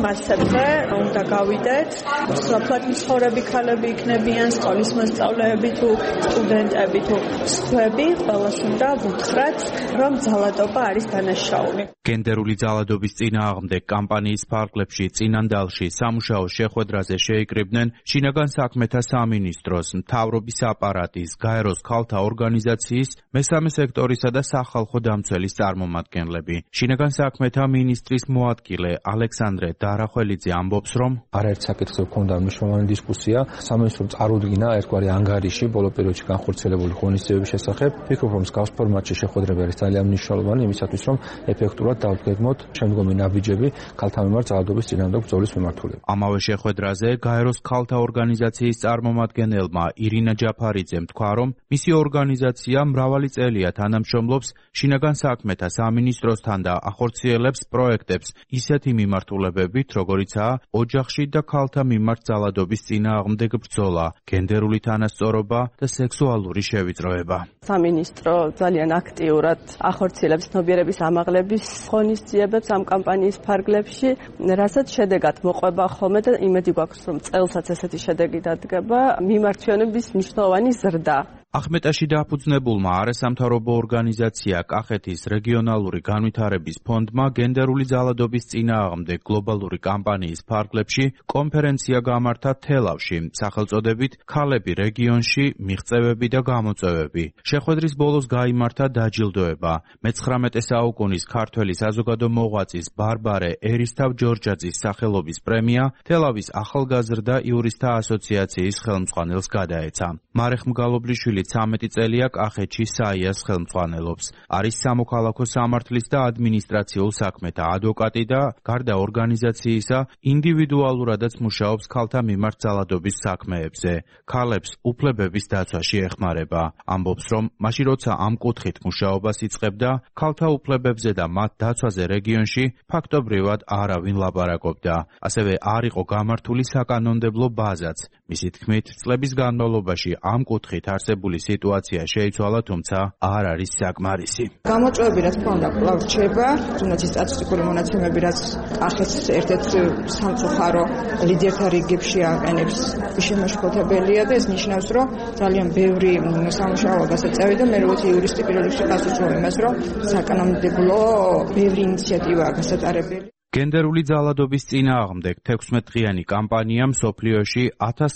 მასებზე უნდა გავიდეთ. სოფლად მცხოვრები ქალები იქნებიან, სკოლის მოსწავლეები თუ სტუდენტები თუ სხვები, ყველას უნდა ვუთხრათ, რომ ძალადობა არის დანაშაული. გენდერული ძალადობის წინააღმდეგ კამპანიის ფარგლებში წინანდალში სამუშაო შეხვედრაზე შეიკრიბნენ შინაგან საქმეთა სამინისტროს, მთავრობის აპარატის, გაეროს ქალთა ორგანიზაციის, მესამე სექტორისა და სახალხო დამცველის წარმომადგენლები. შინაგან საქმეთა მინისტრის მოადგილე ალექსანდრე დარახველიძე ამბობს, რომ არაერთ საკითხზე ჰქონდა მნიშვნელოვანი დისკუსია, სამინისტრომ წარუდგინა ერთგვარი ანგარიში ბოლო პერიოდში განხორციელებული ღონისძიებების შესახებ. ვფიქრობ, რომ მსგავს ფორმატში შეხვედრები არის ძალიან მნიშვნელოვანი იმისათვის, რომ ეფექტურად დავდგენოთ შემდგომი ნაბიჯები ქალთა მიმართ ძალადობის წინააღმდეგ ბრძოლის მიმართულებით. ამავე შეხვედრაზე გაეროს ქალთა ორგანიზაციის წარმომადგენელმა ირინა ჯაფარიძემ თქვა, რომ მისი ორგანიზაცია მრავალი წელია თანამშრომლობს შინაგან საქმეთა სამინისტროსთან და ახორციელებს პროექტებს ისეთი მიმართულებებით, როგორიცაა ოჯახში და ქალთა მიმართ ძალადობის წინააღმდეგ ბრძოლა, გენდერული თანასწორობა და სექსუალური შევიწროება. სამინისტრო ძალიან აქტიურად ახორციელებს ცნობიერების ამაღლების ღონისძიებებს ამ კამპანიის ფარგლებში, რასაც შედეგად მოყვება ხოლმე და იმედი გვაქვს, რომ წელსაც ესეთი შედეგი დადგება, მიმართვიანების მნიშვნელოვანი ზრდა. ახმეტაში დაფუძნებულმა არასამთავრობო ორგანიზაცია კახეთის რეგიონალური განვითარების ფონდმა გენდერული ძალადობის წინააღმდეგ გლობალური კამპანიის ფარგლებში კონფერენცია გამართა თელავში, სახელწოდებით „ქალები რეგიონში, მიღწევები და გამოწვევები“. შეხვედრის ბოლოს გაიმართა დაჯილდოება. მე-19 საუკუნის ქართველი საზოგადო მოღვაწის ბარბარე ერისთავ-ჯორჯაძის სახელობის პრემია თელავის ახალგაზრდა იურისტთა ასოციაციის ხელმძღვანელს გადაეცა. მარეხ მგალობლიშვილი 13 წელია კახეთში საიას ხელმძღვანელობს. არის სამოქალაქო სამართლის და ადმინისტრაციულ საქმეთა ადვოკატი და გარდა ორგანიზაციისა ინდივიდუალურადაც მუშაობს ქალთა მიმართ ძალადობის საქმეებზე. ქალებს უფლებების დაცვაში ეხმარება. ამბობს, რომ მაშინ როცა ამ კუთხით მუშაობას იწყებდა, ქალთა უფლებებზე და მათ დაცვაზე რეგიონში ფაქტობრივად არავინ ლაპარაკობდა. ასევე არ იყო გამართული საკანონმდებლო ბაზაც. მისი თქმით, წლების განმავლობაში ამ კუთხით არსებული სიტუაცია შეიცვალა, თუმცა არ არის საკმარისი. გამოწვევები რა თქმა უნდა კვლავ რჩება, თუნდაც ის სტატისტიკური მონაცემები, რაც კახეთს ერთ-ერთ სამწუხარო ლიდერთა რიგებში აყენებს, შემაშფოთებელია და ეს ნიშნავს, რომ ძალიან ბევრი სამუშაოა გასაწევი და მე როგორც იურისტი პირველ რიგში გასუცვავ იმას, რომ საკანონმდებლო ბევრი ინიციატივაა გასატარებელი. გენდერული ძალადობის წინააღმდეგ 16-დღიანი კამპანია მსოფლიოში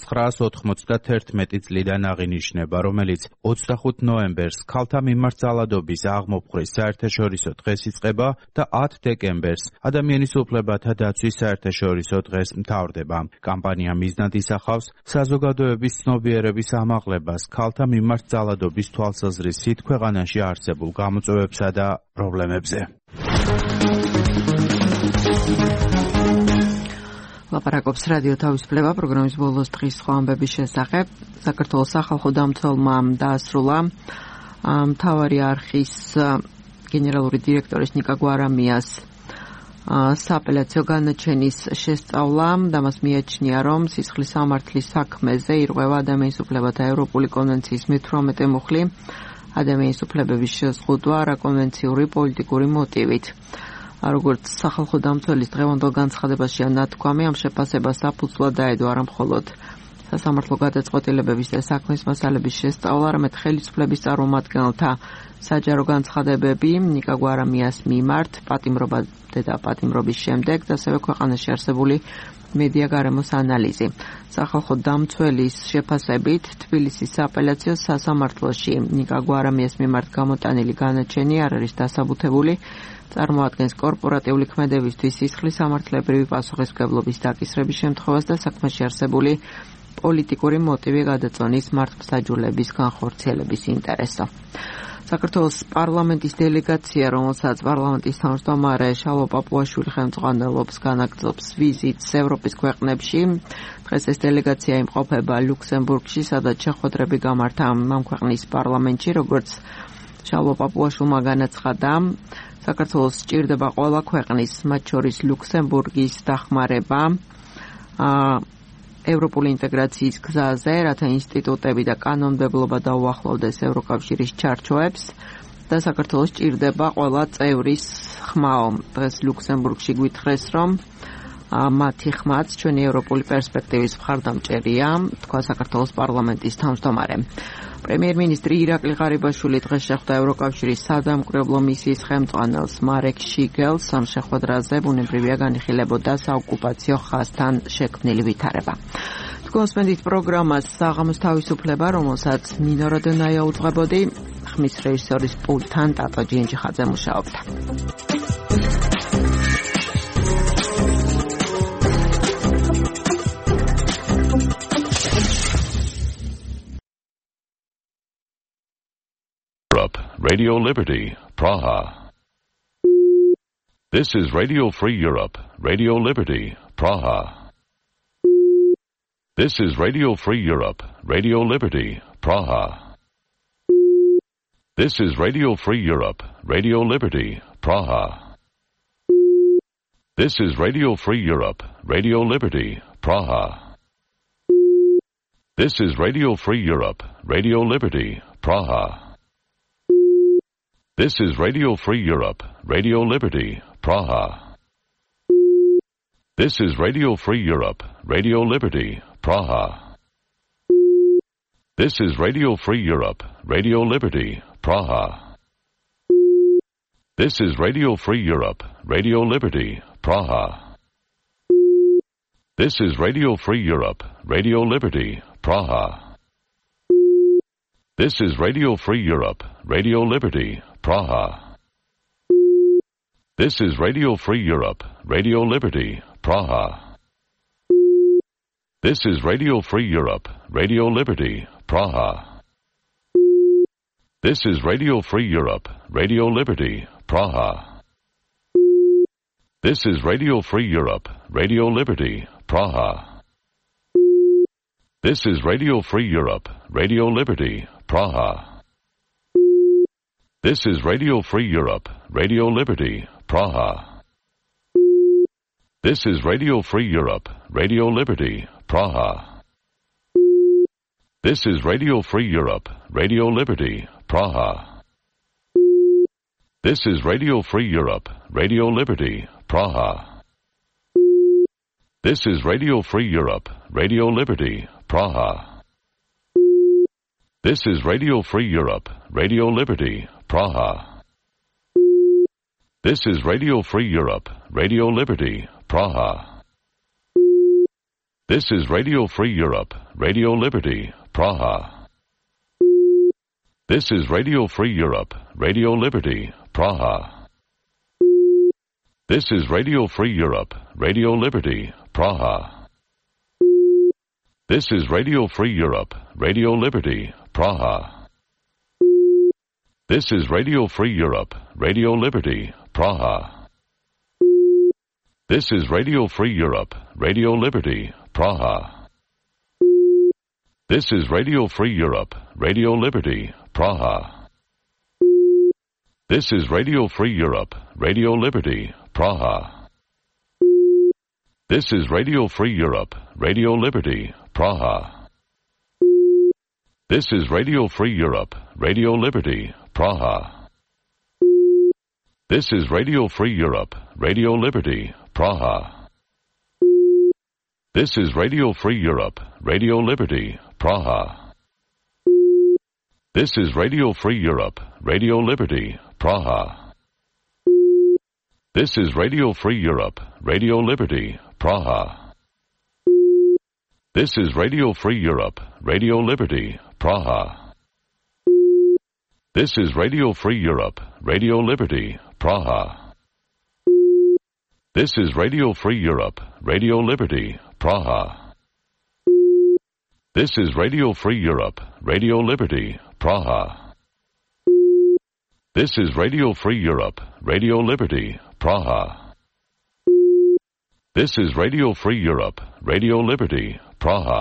1991 წლიდან აღინიშნება, რომელიც 25 ნოემბერს ქალთა მიმართ ძალადობის აღმოფხვრის საერთაშორისო დღეს იწყება და 10 დეკემბერს ადამიანის უფლებათა დაცვის საერთაშორისო დღეს მთავრდება. კამპანია მიზნად ისახავს საზოგადოების ცნობიერების ამაღლებას ქალთა მიმართ ძალადობის თვალსაზრისით ქვეყანაში არსებულ გამოწვევებსა და პრობლემებზე. ლაპარაკობს რადიო თავისუფლება პროგრამის ბოლოს დღის სხვა ამბების შესახებ. საქართველოს სახალხო დამცველმა დაასრულა მთავარი არხის გენერალური დირექტორის ნიკა გვარამიას სააპელაციო განაჩენის შესწავლა და მას მიაჩნია, რომ სისხლის სამართლის საქმეზე ირღვევა ადამიანის უფლებათა ევროპული კონვენციის მე-18 მუხლი ადამიანის უფლებების შეზღუდვა რაკონვენციური პოლიტიკური მოტივით. როგორც სახალხო დამცველის დღევანდელ განცხადებაშია ნათქვამი, ამ შეფასებას საფუძვლად დაედო არა მხოლოდ სასამართლო გადაწყვეტილებების და საქმის მასალების შესწავლა, არამედ ხელისუფლების წარმომადგენელთა საჯარო განცხადებები ნიკა გვარამიას მიმართ პატიმრობათა და პატიმრობის შემდეგ და ასევე ქვეყანაში არსებული მედია გარემოს ანალიზი. სახალხო დამცველის შეფასებით თბილისის სააპელაციო სასამართლოში ნიკა გვარამიას მიმართ გამოტანილი განაჩენი არ არის დასაბუთებული, წარმოადგენს კორპორატიული ქმედებისთვის სისხლის სამართლებრივი პასუხისმგებლობის დაკისრების შემთხვევას და საქმეში არსებული პოლიტიკური მოტივი გადაწონის მართლმსაჯულების განხორციელების ინტერესო. საქართველოს პარლამენტის დელეგაცია, რომელსაც პარლამენტის თავმჯდომარე შალვა პაპუაშვილი ხელმძღვანელობს, განაგრძობს ვიზიტს ევროპის ქვეყნებში. დღეს ეს დელეგაცია იმყოფება ლუქსემბურგში, სადაც შეხვედრები გამართა ამ ქვეყნის პარლამენტში, როგორც შალვა პაპუაშვილმა განაცხადა, საქართველოს სჭირდება ყველა ქვეყნის, მათ შორის ლუქსემბურგის დახმარება ევროპული ინტეგრაციის გზაზე, რათა ინსტიტუტები და კანონმდებლობა დაუახლოვდეს ევროკავშირის ჩარჩოებს და საქართველოს სჭირდება ყველა წევრის ხმაო. დღეს ლუქსემბურგში გვითხრეს, რომ მათი ხმაც ჩვენი ევროპული პერსპექტივის მხარდამჭერია, თქვა საქართველოს პარლამენტის თავმჯდომარე. პრემიერ-მინისტრი ირაკლი ღარიბაშვილი დღეს შეხვდა ევროკავშირის სადამკვირვებლო მისიის ხელმძღვანელს მარეკ შიგელს. ამ შეხვედრაზე ბუნებრივია განიხილებოდა საოკუპაციო ხაზთან შექმნილი ვითარება. თქვენს პროგრამას საღამოს თავისუფლება, რომელსაც ნინო როდონაია უძღვებოდი, ხმის რეჟისორის პულტთან ტატო ჯინჯიხაძე მუშაობდა. Radio Liberty, Praha. This is Radio Free Europe, Radio Liberty, Praha. This is Radio Free Europe, Radio Liberty, Praha. This is Radio Free Europe, Radio Liberty, Praha. This is Radio Free Europe, Radio Liberty, Praha. This is Radio Free Europe, Radio Liberty, Praha. This is Radio Free Europe, Radio Liberty, Praha. This is Radio Free Europe, Radio Liberty, Praha. This is Radio Free Europe, Radio Liberty, Praha. This is Radio Free Europe, Radio Liberty, Praha. This is Radio Free Europe, Radio Liberty, Praha. This is Radio Free Europe, Radio Liberty, Praha. This is Radio Free Europe, Radio Liberty, Praha. This is Radio Free Europe, Radio Liberty, Praha. This is Radio Free Europe, Radio Liberty, Praha. This is Radio Free Europe, Radio Liberty, Praha. This is Radio Free Europe, Radio Liberty, Praha. This is Radio Free Europe, Radio Liberty, Praha. This is Radio Free Europe, Radio Liberty, Praha. This is Radio Free Europe, Radio Liberty, Praha. This is Radio Free Europe, Radio Liberty, Praha. This is Radio Free Europe, Radio Liberty, Praha. This is Radio Free Europe, Radio Liberty, Praha. This is Radio Free Europe, Radio Liberty, Praha. This is Radio Free Europe, Radio Liberty, Praha. This is Radio Free Europe, Radio Liberty, Praha. This is Radio Free Europe, Radio Liberty, Praha. This is Radio Free Europe, Radio Liberty, Praha. This is Radio Free Europe, Radio Liberty, Praha. This is Radio Free Europe, Radio Liberty, Praha. This is Radio Free Europe, Radio Liberty, Praha. This is Radio Free Europe, Radio Liberty, Praha. This is Radio Free Europe, Radio Liberty, Praha. This is Radio Free Europe, Radio Liberty, Praha. This is Radio Free Europe, Radio Liberty, Praha. This is Radio Free Europe, Radio Liberty, Praha. This is Radio Free Europe, Radio Liberty, Praha. This is Radio Free Europe, Radio Liberty, Praha. This is Radio Free Europe, Radio Liberty, Praha. This is Radio Free Europe, Radio Liberty, Praha. This is Radio Free Europe, Radio Liberty, Praha. This is Radio Free Europe, Radio Liberty, Praha. This is Radio Free Europe, Radio Liberty, Praha. This is Radio Free Europe, Radio Liberty, Praha.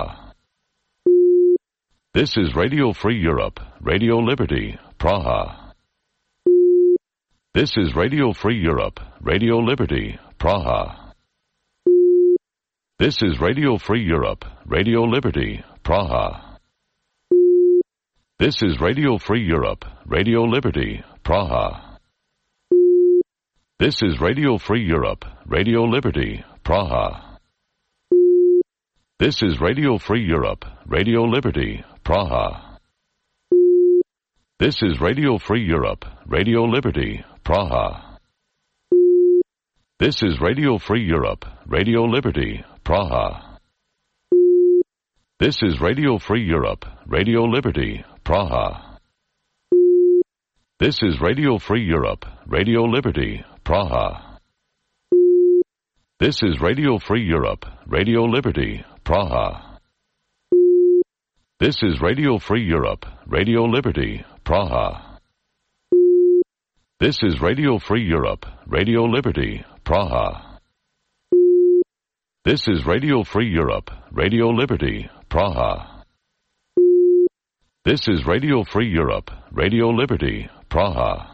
This is Radio Free Europe, Radio Liberty, Praha. This is Radio Free Europe, Radio Liberty, Praha. This is Radio Free Europe, Radio Liberty, Praha. This is Radio Free Europe, Radio Liberty, Praha. This is Radio Free Europe, Radio Liberty, Praha. This is Radio Free Europe, Radio Liberty, Praha. This is Radio Free Europe, Radio Liberty, Praha. This is Radio Free Europe, Radio Liberty, Praha. This is Radio Free Europe, Radio Liberty, Praha. This is Radio Free Europe, Radio Liberty, Praha. This is Radio Free Europe, Radio Liberty, Praha. This is Radio Free Europe, Radio Liberty, Praha. This is Radio Free Europe, Radio Liberty, Praha. This is Radio Free Europe, Radio Liberty, Praha. This is Radio Free Europe, Radio Liberty, Praha.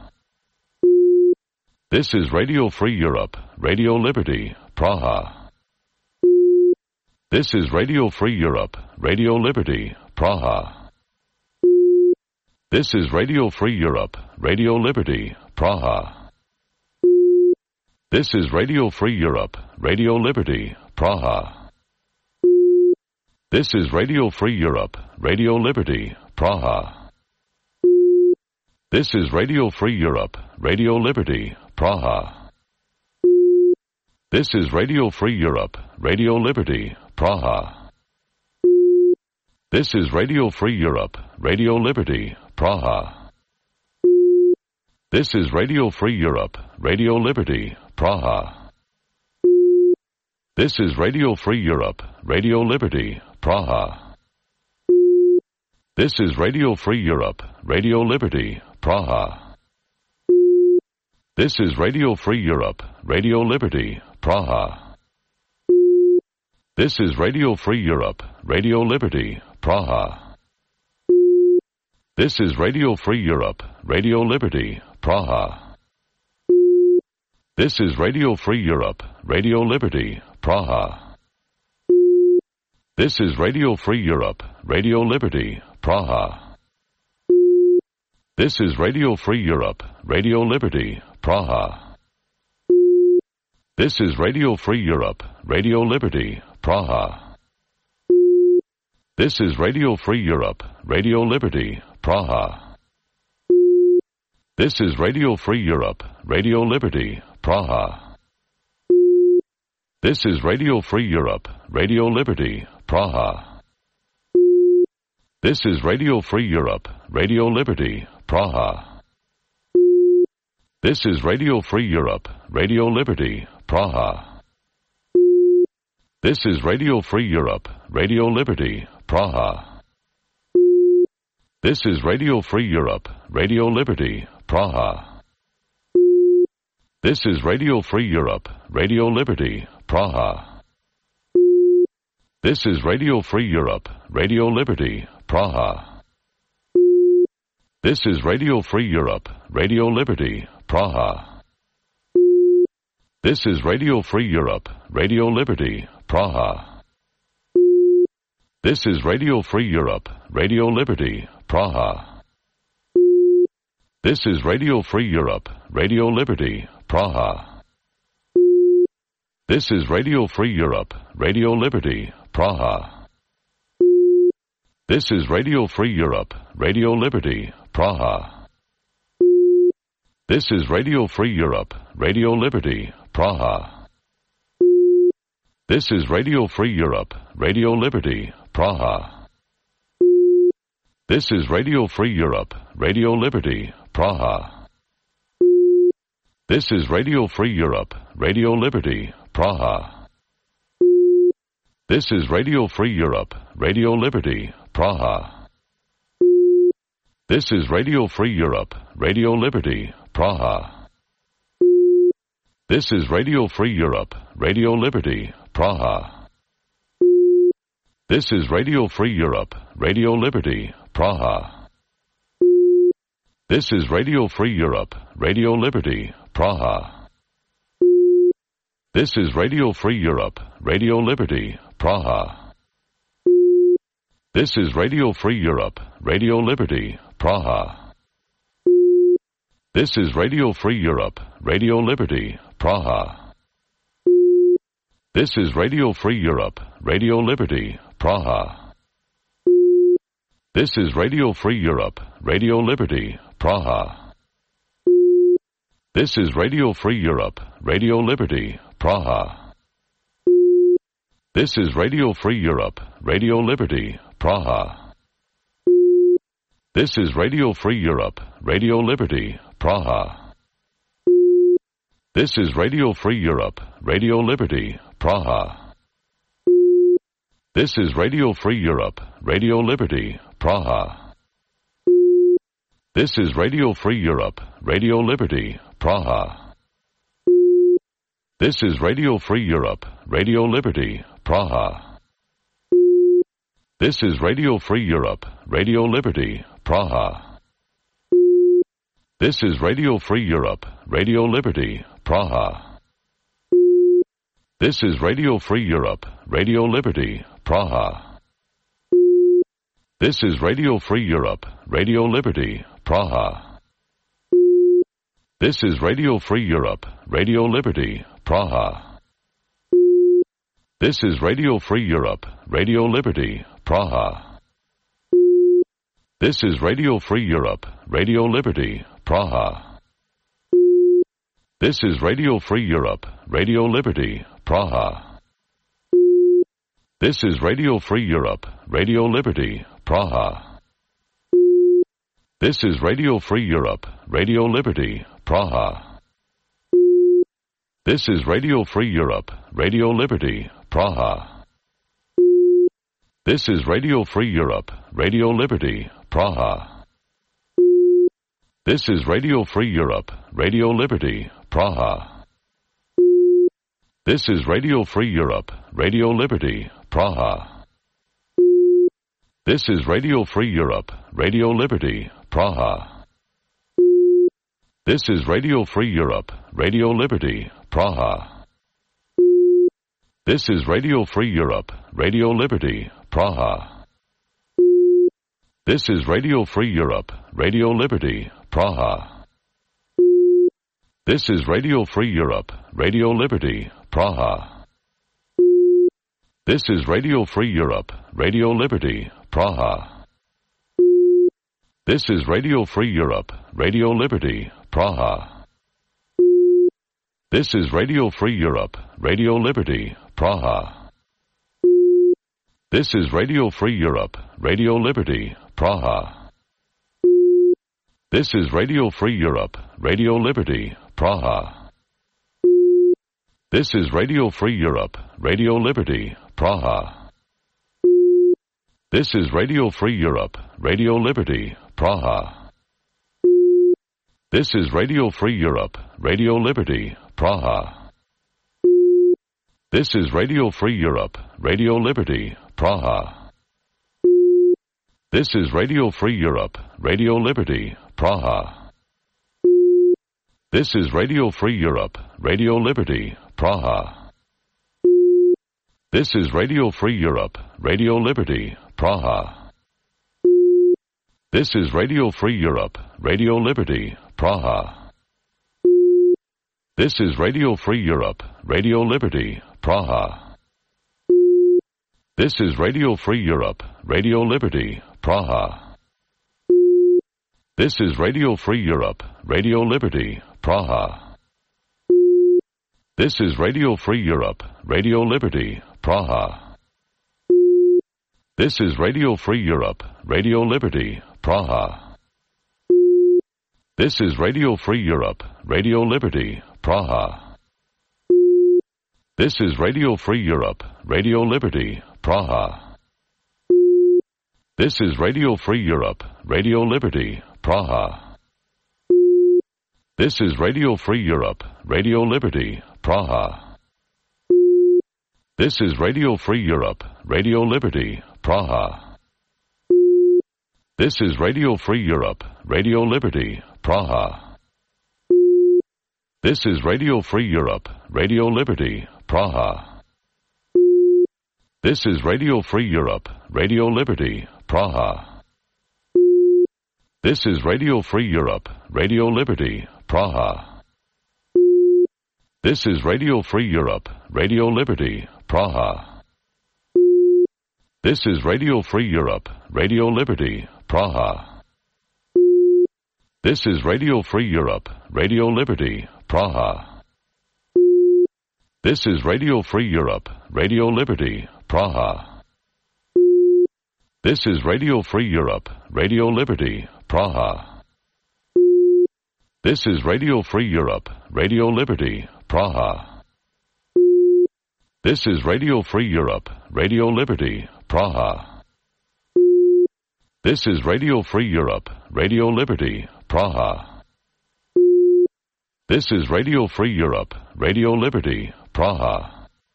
This is Radio Free Europe, Radio Liberty, Praha. This is Radio Free Europe, Radio Liberty, Praha. This is Radio Free Europe, Radio Liberty, Praha. This is Radio Free Europe, Radio Liberty, Praha. This is Radio Free Europe, Radio Liberty, Praha. This is Radio Free Europe, Radio Liberty, Praha. This is Radio Free Europe, Radio Liberty, Praha. This is Radio Free Europe, Radio Liberty, Praha. This is Radio Free Europe, Radio Liberty, Praha. This is Radio Free Europe, Radio Liberty, Praha. This is Radio Free Europe, Radio Liberty, Praha. This is Radio Free Europe, Radio Liberty, Praha. This is Radio Free Europe, Radio Liberty, Praha. This is Radio Free Europe, Radio Liberty, Praha. This is Radio Free Europe, Radio Liberty, Praha. This is Radio Free Europe, Radio Liberty, Praha. This is Radio Free Europe, Radio Liberty, Praha. This is Radio Free Europe, Radio Liberty, Praha. This is Radio Free Europe, Radio Liberty, Praha. This is Radio Free Europe, Radio Liberty, Praha. This is Radio Free Europe, Radio Liberty, Praha. This is Radio Free Europe, Radio Liberty, Praha. This is Radio Free Europe, Radio Liberty, Praha. This is Radio Free Europe, Radio Liberty, Praha. This is Radio Free Europe, Radio Liberty, Praha. This is Radio Free Europe, Radio Liberty, Praha. This is Radio Free Europe, Radio Liberty, Praha. This is Radio Free Europe, Radio Liberty, Praha. This is Radio Free Europe, Radio Liberty, Praha. This is Radio Free Europe, Radio Liberty, Praha. This is Radio Free Europe, Radio Liberty, Praha. This is Radio Free Europe, Radio Liberty, Praha. This is Radio Free Europe, Radio Liberty, Praha. This is Radio Free Europe, Radio Liberty, Praha. This is Radio Free Europe, Radio Liberty, Praha. This is Radio Free Europe, Radio Liberty, Praha. This is Radio Free Europe, Radio Liberty, Praha. This is Radio Free Europe, Radio Liberty, Praha. This is Radio Free Europe, Radio Liberty, Praha. This is Radio Free Europe, Radio Liberty, Praha. This is Radio Free Europe, Radio Liberty, Praha. This is Radio Free Europe, Radio Liberty, Praha. This is Radio Free Europe, Radio Liberty, Praha. This is Radio Free Europe, Radio Liberty, Praha. This is Radio Free Europe, Radio Liberty, Praha. This is Radio Free Europe, Radio Liberty, Praha. This is Radio Free Europe, Radio Liberty, Praha. This is Radio Free Europe, Radio Liberty, Praha. This is Radio Free Europe, Radio Liberty, Praha. This is Radio Free Europe, Radio Liberty, Praha. This is Radio Free Europe, Radio Liberty, Praha. This is Radio Free Europe, Radio Liberty, Praha. This is Radio Free Europe, Radio Liberty, Praha. This is Radio Free Europe, Radio Liberty, Praha. This is Radio Free Europe, Radio Liberty, Praha. This is Radio Free Europe, Radio Liberty, Praha. This is Radio Free Europe, Radio Liberty, Praha. This is Radio Free Europe, Radio Liberty, Praha. This is Radio Free Europe, Radio Liberty, Praha. This is Radio Free Europe, Radio Liberty, Praha. This is Radio Free Europe, Radio Liberty, Praha. This is Radio Free Europe, Radio Liberty, Praha. This is Radio Free Europe, Radio Liberty, Praha. This is Radio Free Europe, Radio Liberty, Praha. This is Radio Free Europe, Radio Liberty, Praha. This is Radio Free Europe, Radio Liberty, Praha. This is Radio Free Europe, Radio Liberty, Praha. This is Radio Free Europe, Radio Liberty, Praha. This is Radio Free Europe, Radio Liberty, Praha. This is Radio Free Europe, Radio Liberty, Praha. This is Radio Free Europe, Radio Liberty, Praha. This is Radio Free Europe, Radio Liberty, Praha. This is Radio Free Europe, Radio Liberty, Praha. This is Radio Free Europe, Radio Liberty, Praha. This is Radio Free Europe, Radio Liberty, Praha. This is Radio Free Europe, Radio Liberty, Praha. This is Radio Free Europe, Radio Liberty, Praha. This is Radio Free Europe, Radio Liberty, Praha. This is Radio Free Europe, Radio Liberty, Praha. This is Radio Free Europe, Radio Liberty, Praha. This is Radio Free Europe, Radio Liberty, Praha. This is Radio Free Europe, Radio Liberty, Praha. This is Radio Free Europe, Radio Liberty, Praha. This is Radio Free Europe, Radio Liberty, Praha. This is Radio Free Europe, Radio Liberty, Praha. This is Radio Free Europe, Radio Liberty, Praha. This is Radio Free Europe, Radio Liberty, Praha. This is Radio Free Europe, Radio Liberty, Praha. This is Radio Free Europe, Radio Liberty, Praha. This is Radio Free Europe, Radio Liberty, Praha. This is Radio Free Europe, Radio Liberty, Praha. This is Radio Free Europe, Radio Liberty, Praha. This is Radio Free Europe, Radio Liberty, Praha. This is Radio Free Europe, Radio Liberty, Praha. This is Radio Free Europe, Radio Liberty, Praha. This is Radio Free Europe, Radio Liberty, Praha. This is Radio Free Europe, Radio Liberty, Praha. This is Radio Free Europe, Radio Liberty, Praha. This is Radio Free Europe, Radio Liberty, Praha. This is Radio Free Europe, Radio Liberty, Praha. This is Radio Free Europe, Radio Liberty, Praha. This is Radio Free Europe, Radio Liberty, Praha. This is Radio Free Europe, Radio Liberty, Praha. This is Radio Free Europe, Radio Liberty, Praha. This is Radio Free Europe, Radio Liberty, Praha. This is Radio Free Europe, Radio Liberty, Praha. This is Radio Free Europe, Radio Liberty, Praha. This is Radio Free Europe, Radio Liberty, Praha. This is Radio Free Europe, Radio Liberty, Praha.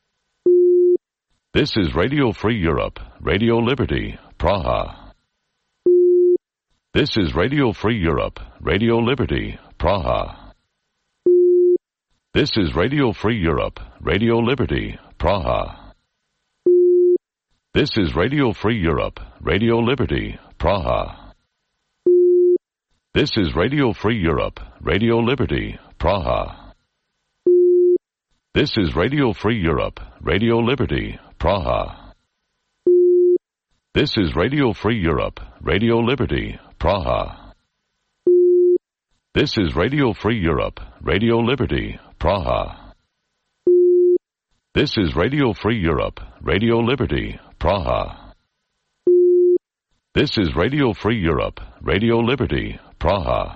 This is Radio Free Europe, Radio Liberty, Praha. This is Radio Free Europe, Radio Liberty, Praha. This is Radio Free Europe, Radio Liberty, Praha. This is Radio Free Europe, Radio Liberty, Praha. This is Radio Free Europe, Radio Liberty, Praha. This is Radio Free Europe, Radio Liberty, Praha. This is Radio Free Europe, Radio Liberty, Praha. This is Radio Free Europe, Radio Liberty, Praha. This is Radio Free Europe, Radio Liberty, Praha. This is Radio Free Europe, Radio Liberty, Praha.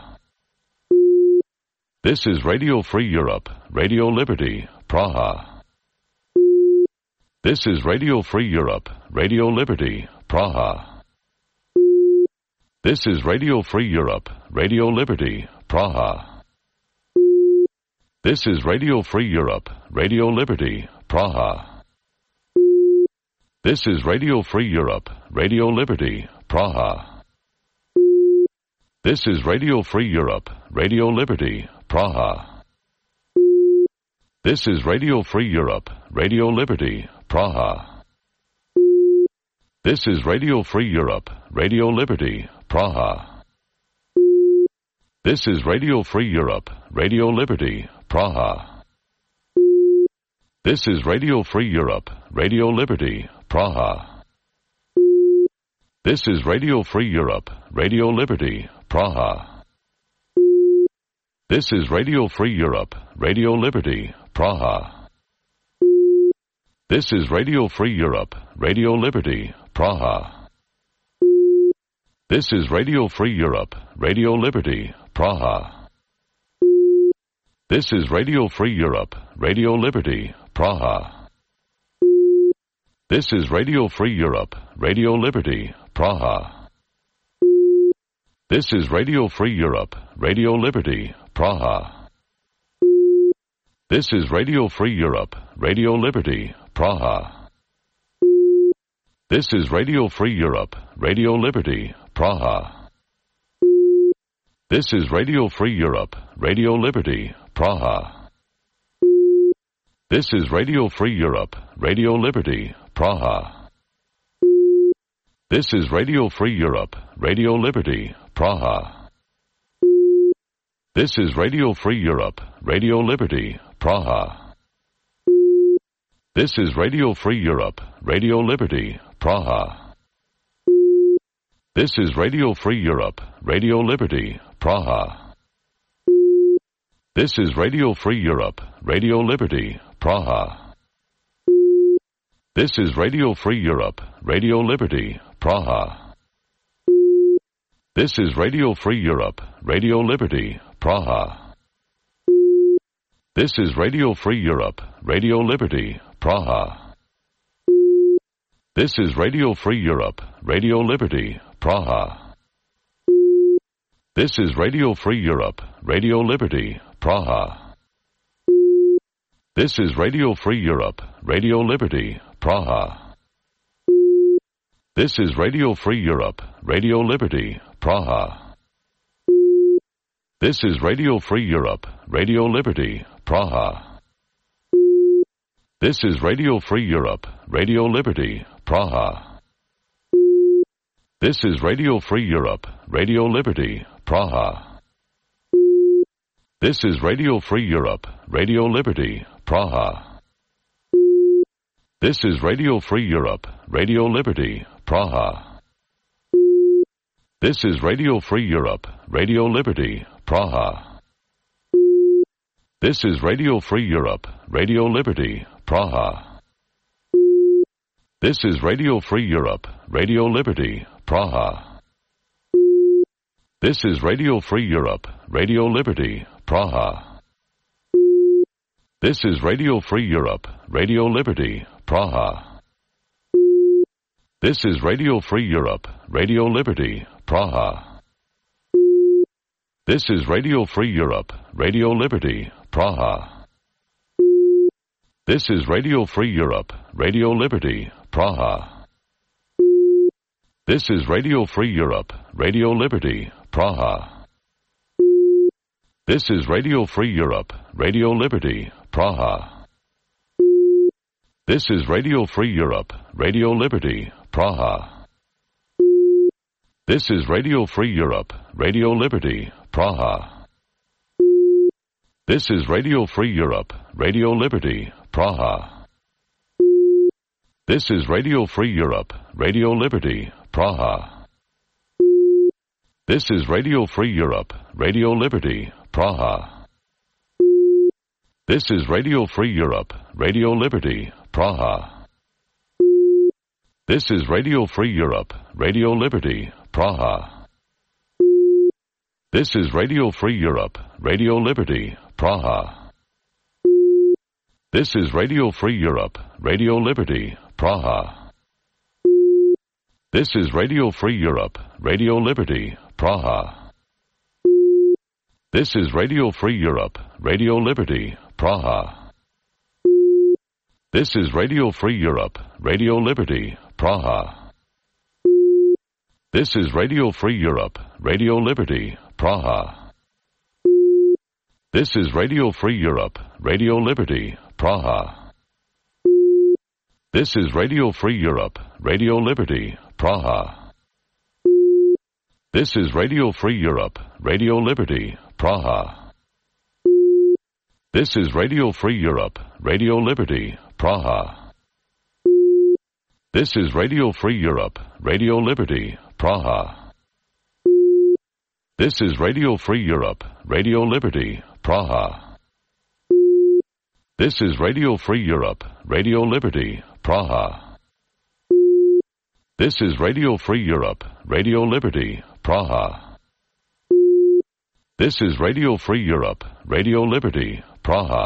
This is Radio Free Europe, Radio Liberty, Praha. This is Radio Free Europe, Radio Liberty, Praha. This is Radio Free Europe, Radio Liberty, Praha. This is Radio Free Europe, Radio Liberty, Praha. This is Radio Free Europe, Radio Liberty, Praha. This is Radio Free Europe, Radio Liberty, Praha. This is Radio Free Europe, Radio Liberty, Praha. This is Radio Free Europe, Radio Liberty, Praha. This is Radio Free Europe, Radio Liberty, Praha. This is Radio Free Europe, Radio Liberty, Praha. This is Radio Free Europe, Radio Liberty, Praha. This is Radio Free Europe, Radio Liberty, Praha. This is Radio Free Europe, Radio Liberty, Praha. This is Radio Free Europe, Radio Liberty, Praha. This is Radio Free Europe, Radio Liberty, Praha. This is Radio Free Europe, Radio Liberty, Praha. This is Radio Free Europe, Radio Liberty, Praha. This is Radio Free Europe, Radio Liberty, Praha. This is Radio Free Europe, Radio Liberty, Praha. This is Radio Free Europe, Radio Liberty, Praha. This is Radio Free Europe, Radio Liberty, Praha. This is Radio Free Europe, Radio Liberty, Praha. This is Radio Free Europe, Radio Liberty, Praha. This is Radio Free Europe, Radio Liberty, Praha. This is Radio Free Europe, Radio Liberty, Praha. This is Radio Free Europe, Radio Liberty, Praha. This is Radio Free Europe, Radio Liberty, Praha. This is Radio Free Europe, Radio Liberty, Praha. This is Radio Free Europe, Radio Liberty, Praha. This is Radio Free Europe, Radio Liberty, Praha. This is Radio Free Europe, Radio Liberty, Praha. This is Radio Free Europe, Radio Liberty, Praha. This is Radio Free Europe, Radio Liberty, Praha. This is Radio Free Europe, Radio Liberty, Praha. This is Radio Free Europe, Radio Liberty, Praha. This is Radio Free Europe, Radio Liberty, Praha. This is Radio Free Europe, Radio Liberty, Praha. This is Radio Free Europe, Radio Liberty, Praha. This is Radio Free Europe, Radio Liberty, Praha. This is Radio Free Europe, Radio Liberty, Praha. This is Radio Free Europe, Radio Liberty, Praha. This is Radio Free Europe, Radio Liberty, Praha. This is Radio Free Europe, Radio Liberty, Praha. This is Radio Free Europe, Radio Liberty, Praha. This is Radio Free Europe, Radio Liberty, Praha. This is Radio Free Europe, Radio Liberty, Praha. This is Radio Free Europe, Radio Liberty, Praha. This is Radio Free Europe, Radio Liberty, Praha. This is Radio Free Europe, Radio Liberty, Praha. This is Radio Free Europe, Radio Liberty, Praha. This is Radio Free Europe, Radio Liberty, Praha. This is Radio Free Europe, Radio Liberty, Praha. This is Radio Free Europe, Radio Liberty, Praha. This is Radio Free Europe, Radio Liberty, Praha. This is Radio Free Europe, Radio Liberty, Praha. This is Radio Free Europe, Radio Liberty, Praha. This is Radio Free Europe, Radio Liberty, Praha. This is Radio Free Europe, Radio Liberty, Praha. This is Radio Free Europe, Radio Liberty, Praha. This is Radio Free Europe, Radio Liberty, Praha. This is Radio Free Europe, Radio Liberty, Praha. This is Radio Free Europe, Radio Liberty, Praha. This is Radio Free Europe, Radio Liberty, Praha. This is Radio Free Europe, Radio Liberty, Praha. This is Radio Free Europe, Radio Liberty, Praha. This is Radio Free Europe, Radio Liberty, Praha. This is Radio Free Europe, Radio Liberty, Praha. This is Radio Free Europe, Radio Liberty, Praha. This is Radio Free Europe, Radio Liberty, Praha. This is Radio Free Europe, Radio Liberty, Praha.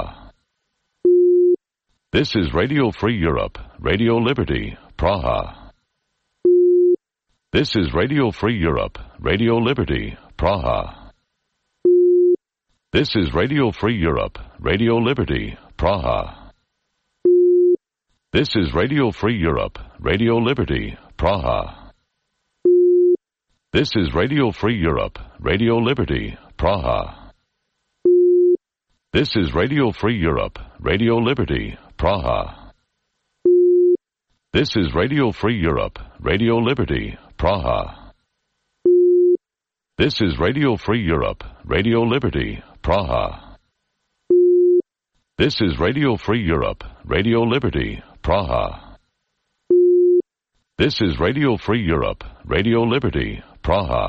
This is Radio Free Europe, Radio Liberty, Praha. This is Radio Free Europe, Radio Liberty, Praha. This is Radio Free Europe, Radio Liberty, Praha. This is Radio Free Europe, Radio Liberty, Praha. This is Radio Free Europe, Radio Liberty, Praha. This is Radio Free Europe, Radio Liberty, Praha. This is Radio Free Europe, Radio Liberty, Praha. This is Radio Free Europe, Radio Liberty, Praha. This is Radio Free Europe, Radio Liberty, Praha. This is Radio Free Europe, Radio Liberty, Praha.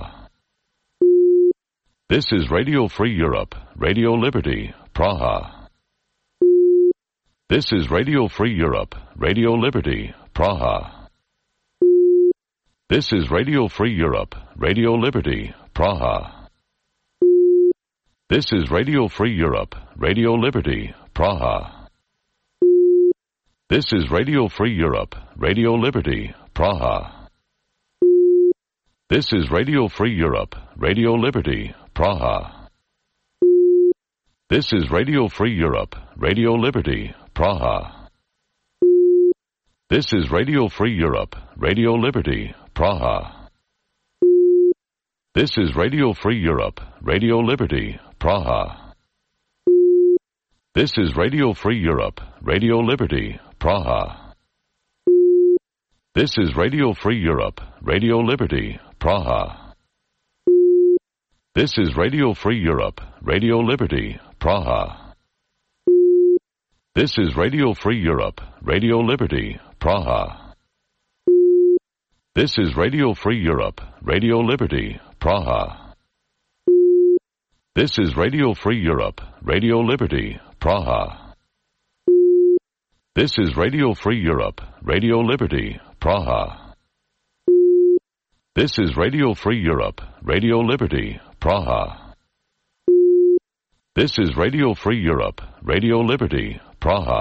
This is Radio Free Europe, Radio Liberty, Praha. This is Radio Free Europe, Radio Liberty, Praha. This is Radio Free Europe, Radio Liberty, Praha. This is Radio Free Europe, Radio Liberty, Praha. This is Radio Free Europe, Radio Liberty, Praha. This is Radio Free Europe, Radio Liberty, Praha. This is Radio Free Europe, Radio Liberty, Praha. This is Radio Free Europe, Radio Liberty, Praha. This is Radio Free Europe, Radio Liberty, Praha. This is Radio Free Europe, Radio Liberty, Praha. This is Radio Free Europe, Radio Liberty, Praha. This is Radio Free Europe, Radio Liberty, Praha. This is Radio Free Europe, Radio Liberty, Praha. This is Radio Free Europe, Radio Liberty, Praha. This is Radio Free Europe, Radio Liberty, Praha. This is Radio Free Europe, Radio Liberty, Praha. This is Radio Free Europe, Radio Liberty, Praha. This is Radio Free Europe, Radio Liberty, Praha.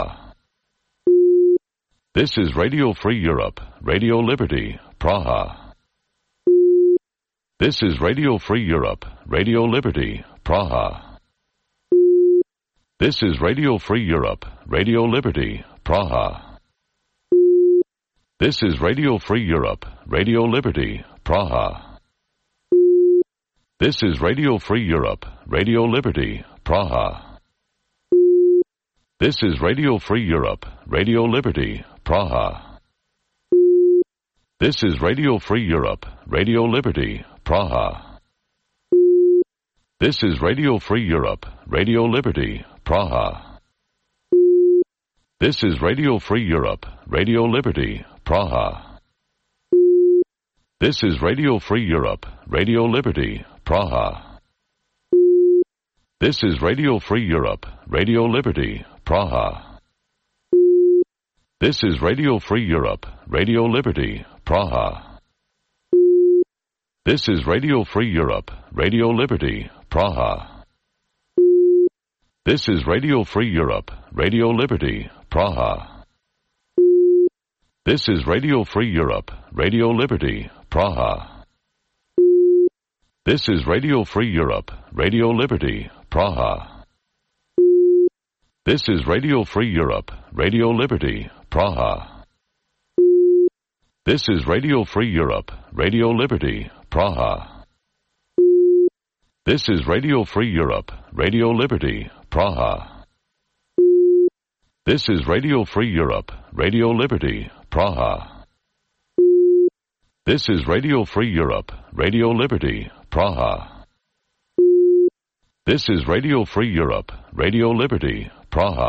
This is Radio Free Europe, Radio Liberty, Praha. This is Radio Free Europe, Radio Liberty, Praha. This is Radio Free Europe, Radio Liberty, Praha. This is Radio Free Europe, Radio Liberty, Praha. This is Radio Free Europe, Radio Liberty, Praha. This is Radio Free Europe, Radio Liberty, Praha. This is Radio Free Europe, Radio Liberty, Praha. This is Radio Free Europe, Radio Liberty, Praha. This is Radio Free Europe, Radio Liberty, Praha. This is Radio Free Europe, Radio Liberty, Praha. This is Radio Free Europe, Radio Liberty, Praha. This is Radio Free Europe, Radio Liberty, Praha. This is Radio Free Europe, Radio Liberty, Praha. This is Radio Free Europe, Radio Liberty, Praha. This is Radio Free Europe, Radio Liberty, Praha. This is Radio Free Europe, Radio Liberty, Praha. This is Radio Free Europe, Radio Liberty, Praha. This is Radio Free Europe, Radio Liberty, Praha. This is Radio Free Europe, Radio Liberty, Praha. This is Radio Free Europe, Radio Liberty, Praha. This is Radio Free Europe, Radio Liberty, Praha. This is Radio Free Europe, Radio Liberty, Praha.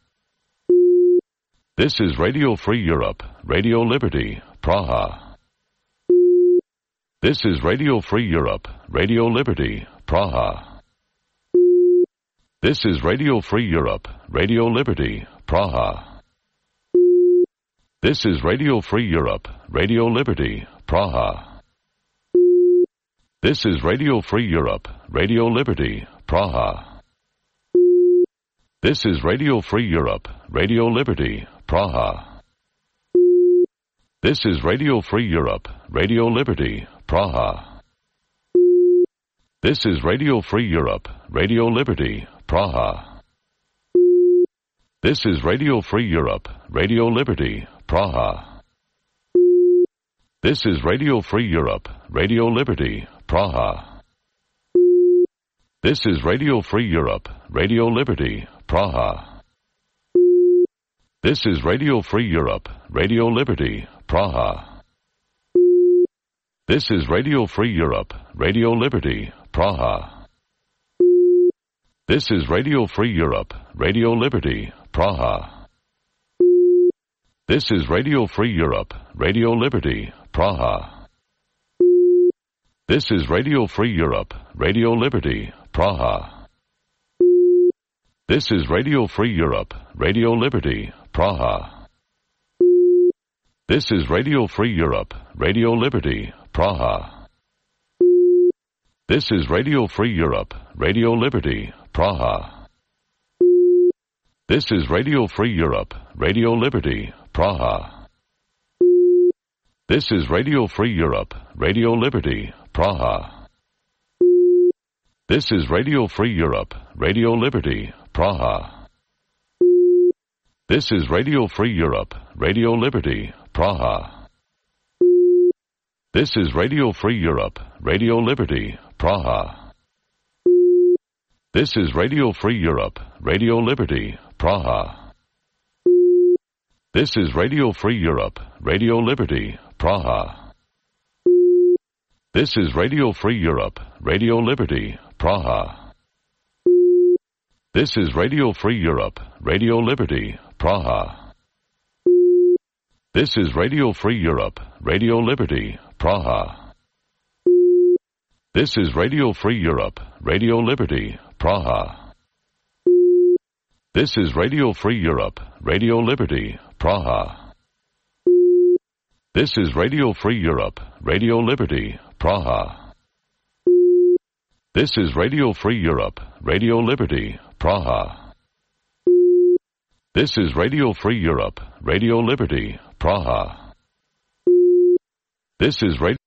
This is Radio Free Europe, Radio Liberty, Praha. This is Radio Free Europe, Radio Liberty, Praha. This is Radio Free Europe, Radio Liberty, Praha. This is Radio Free Europe, Radio Liberty, Praha. This is Radio Free Europe, Radio Liberty, Praha. This is Radio Free Europe, Radio Liberty, Praha. This is Radio Free Europe, Radio Liberty, Praha. This is Radio Free Europe, Radio Liberty, Praha. This is Radio Free Europe, Radio Liberty, Praha. This is Radio Free Europe, Radio Liberty, Praha. This is Radio Free Europe, Radio Liberty, Praha. This is Radio Free Europe, Radio Liberty, Praha. This is Radio Free Europe, Radio Liberty, Praha. This is Radio Free Europe, Radio Liberty, Praha. This is Radio Free Europe, Radio Liberty, Praha. This is Radio Free Europe, Radio Liberty, Praha. This is Radio Free Europe, Radio Liberty, Praha. This is Radio Free Europe, Radio Liberty, Praha. This is Radio Free Europe, Radio Liberty, Praha. This is Radio Free Europe, Radio Liberty, Praha. This is Radio Free Europe, Radio Liberty, Praha. This is Radio Free Europe, Radio Liberty, Praha. This is Radio Free Europe, Radio Liberty, Praha. This is Radio Free Europe, Radio Liberty, Praha. This is Radio Free Europe, Radio Liberty, Praha. This is Radio Free Europe, Radio Liberty, Praha. This is Radio Free Europe, Radio Liberty, Praha. This is Radio Free Europe, Radio Liberty, Praha. This is Radio Free Europe, Radio Liberty, Praha. This is Radio Free Europe, Radio Liberty, Praha. This is Radio Free Europe, Radio Liberty, Praha. This is Radio Free Europe, Radio Liberty, Praha. This is Radio Free Europe, Radio Liberty, Praha. This is Radio Free Europe, Radio Liberty, Praha. This is Radio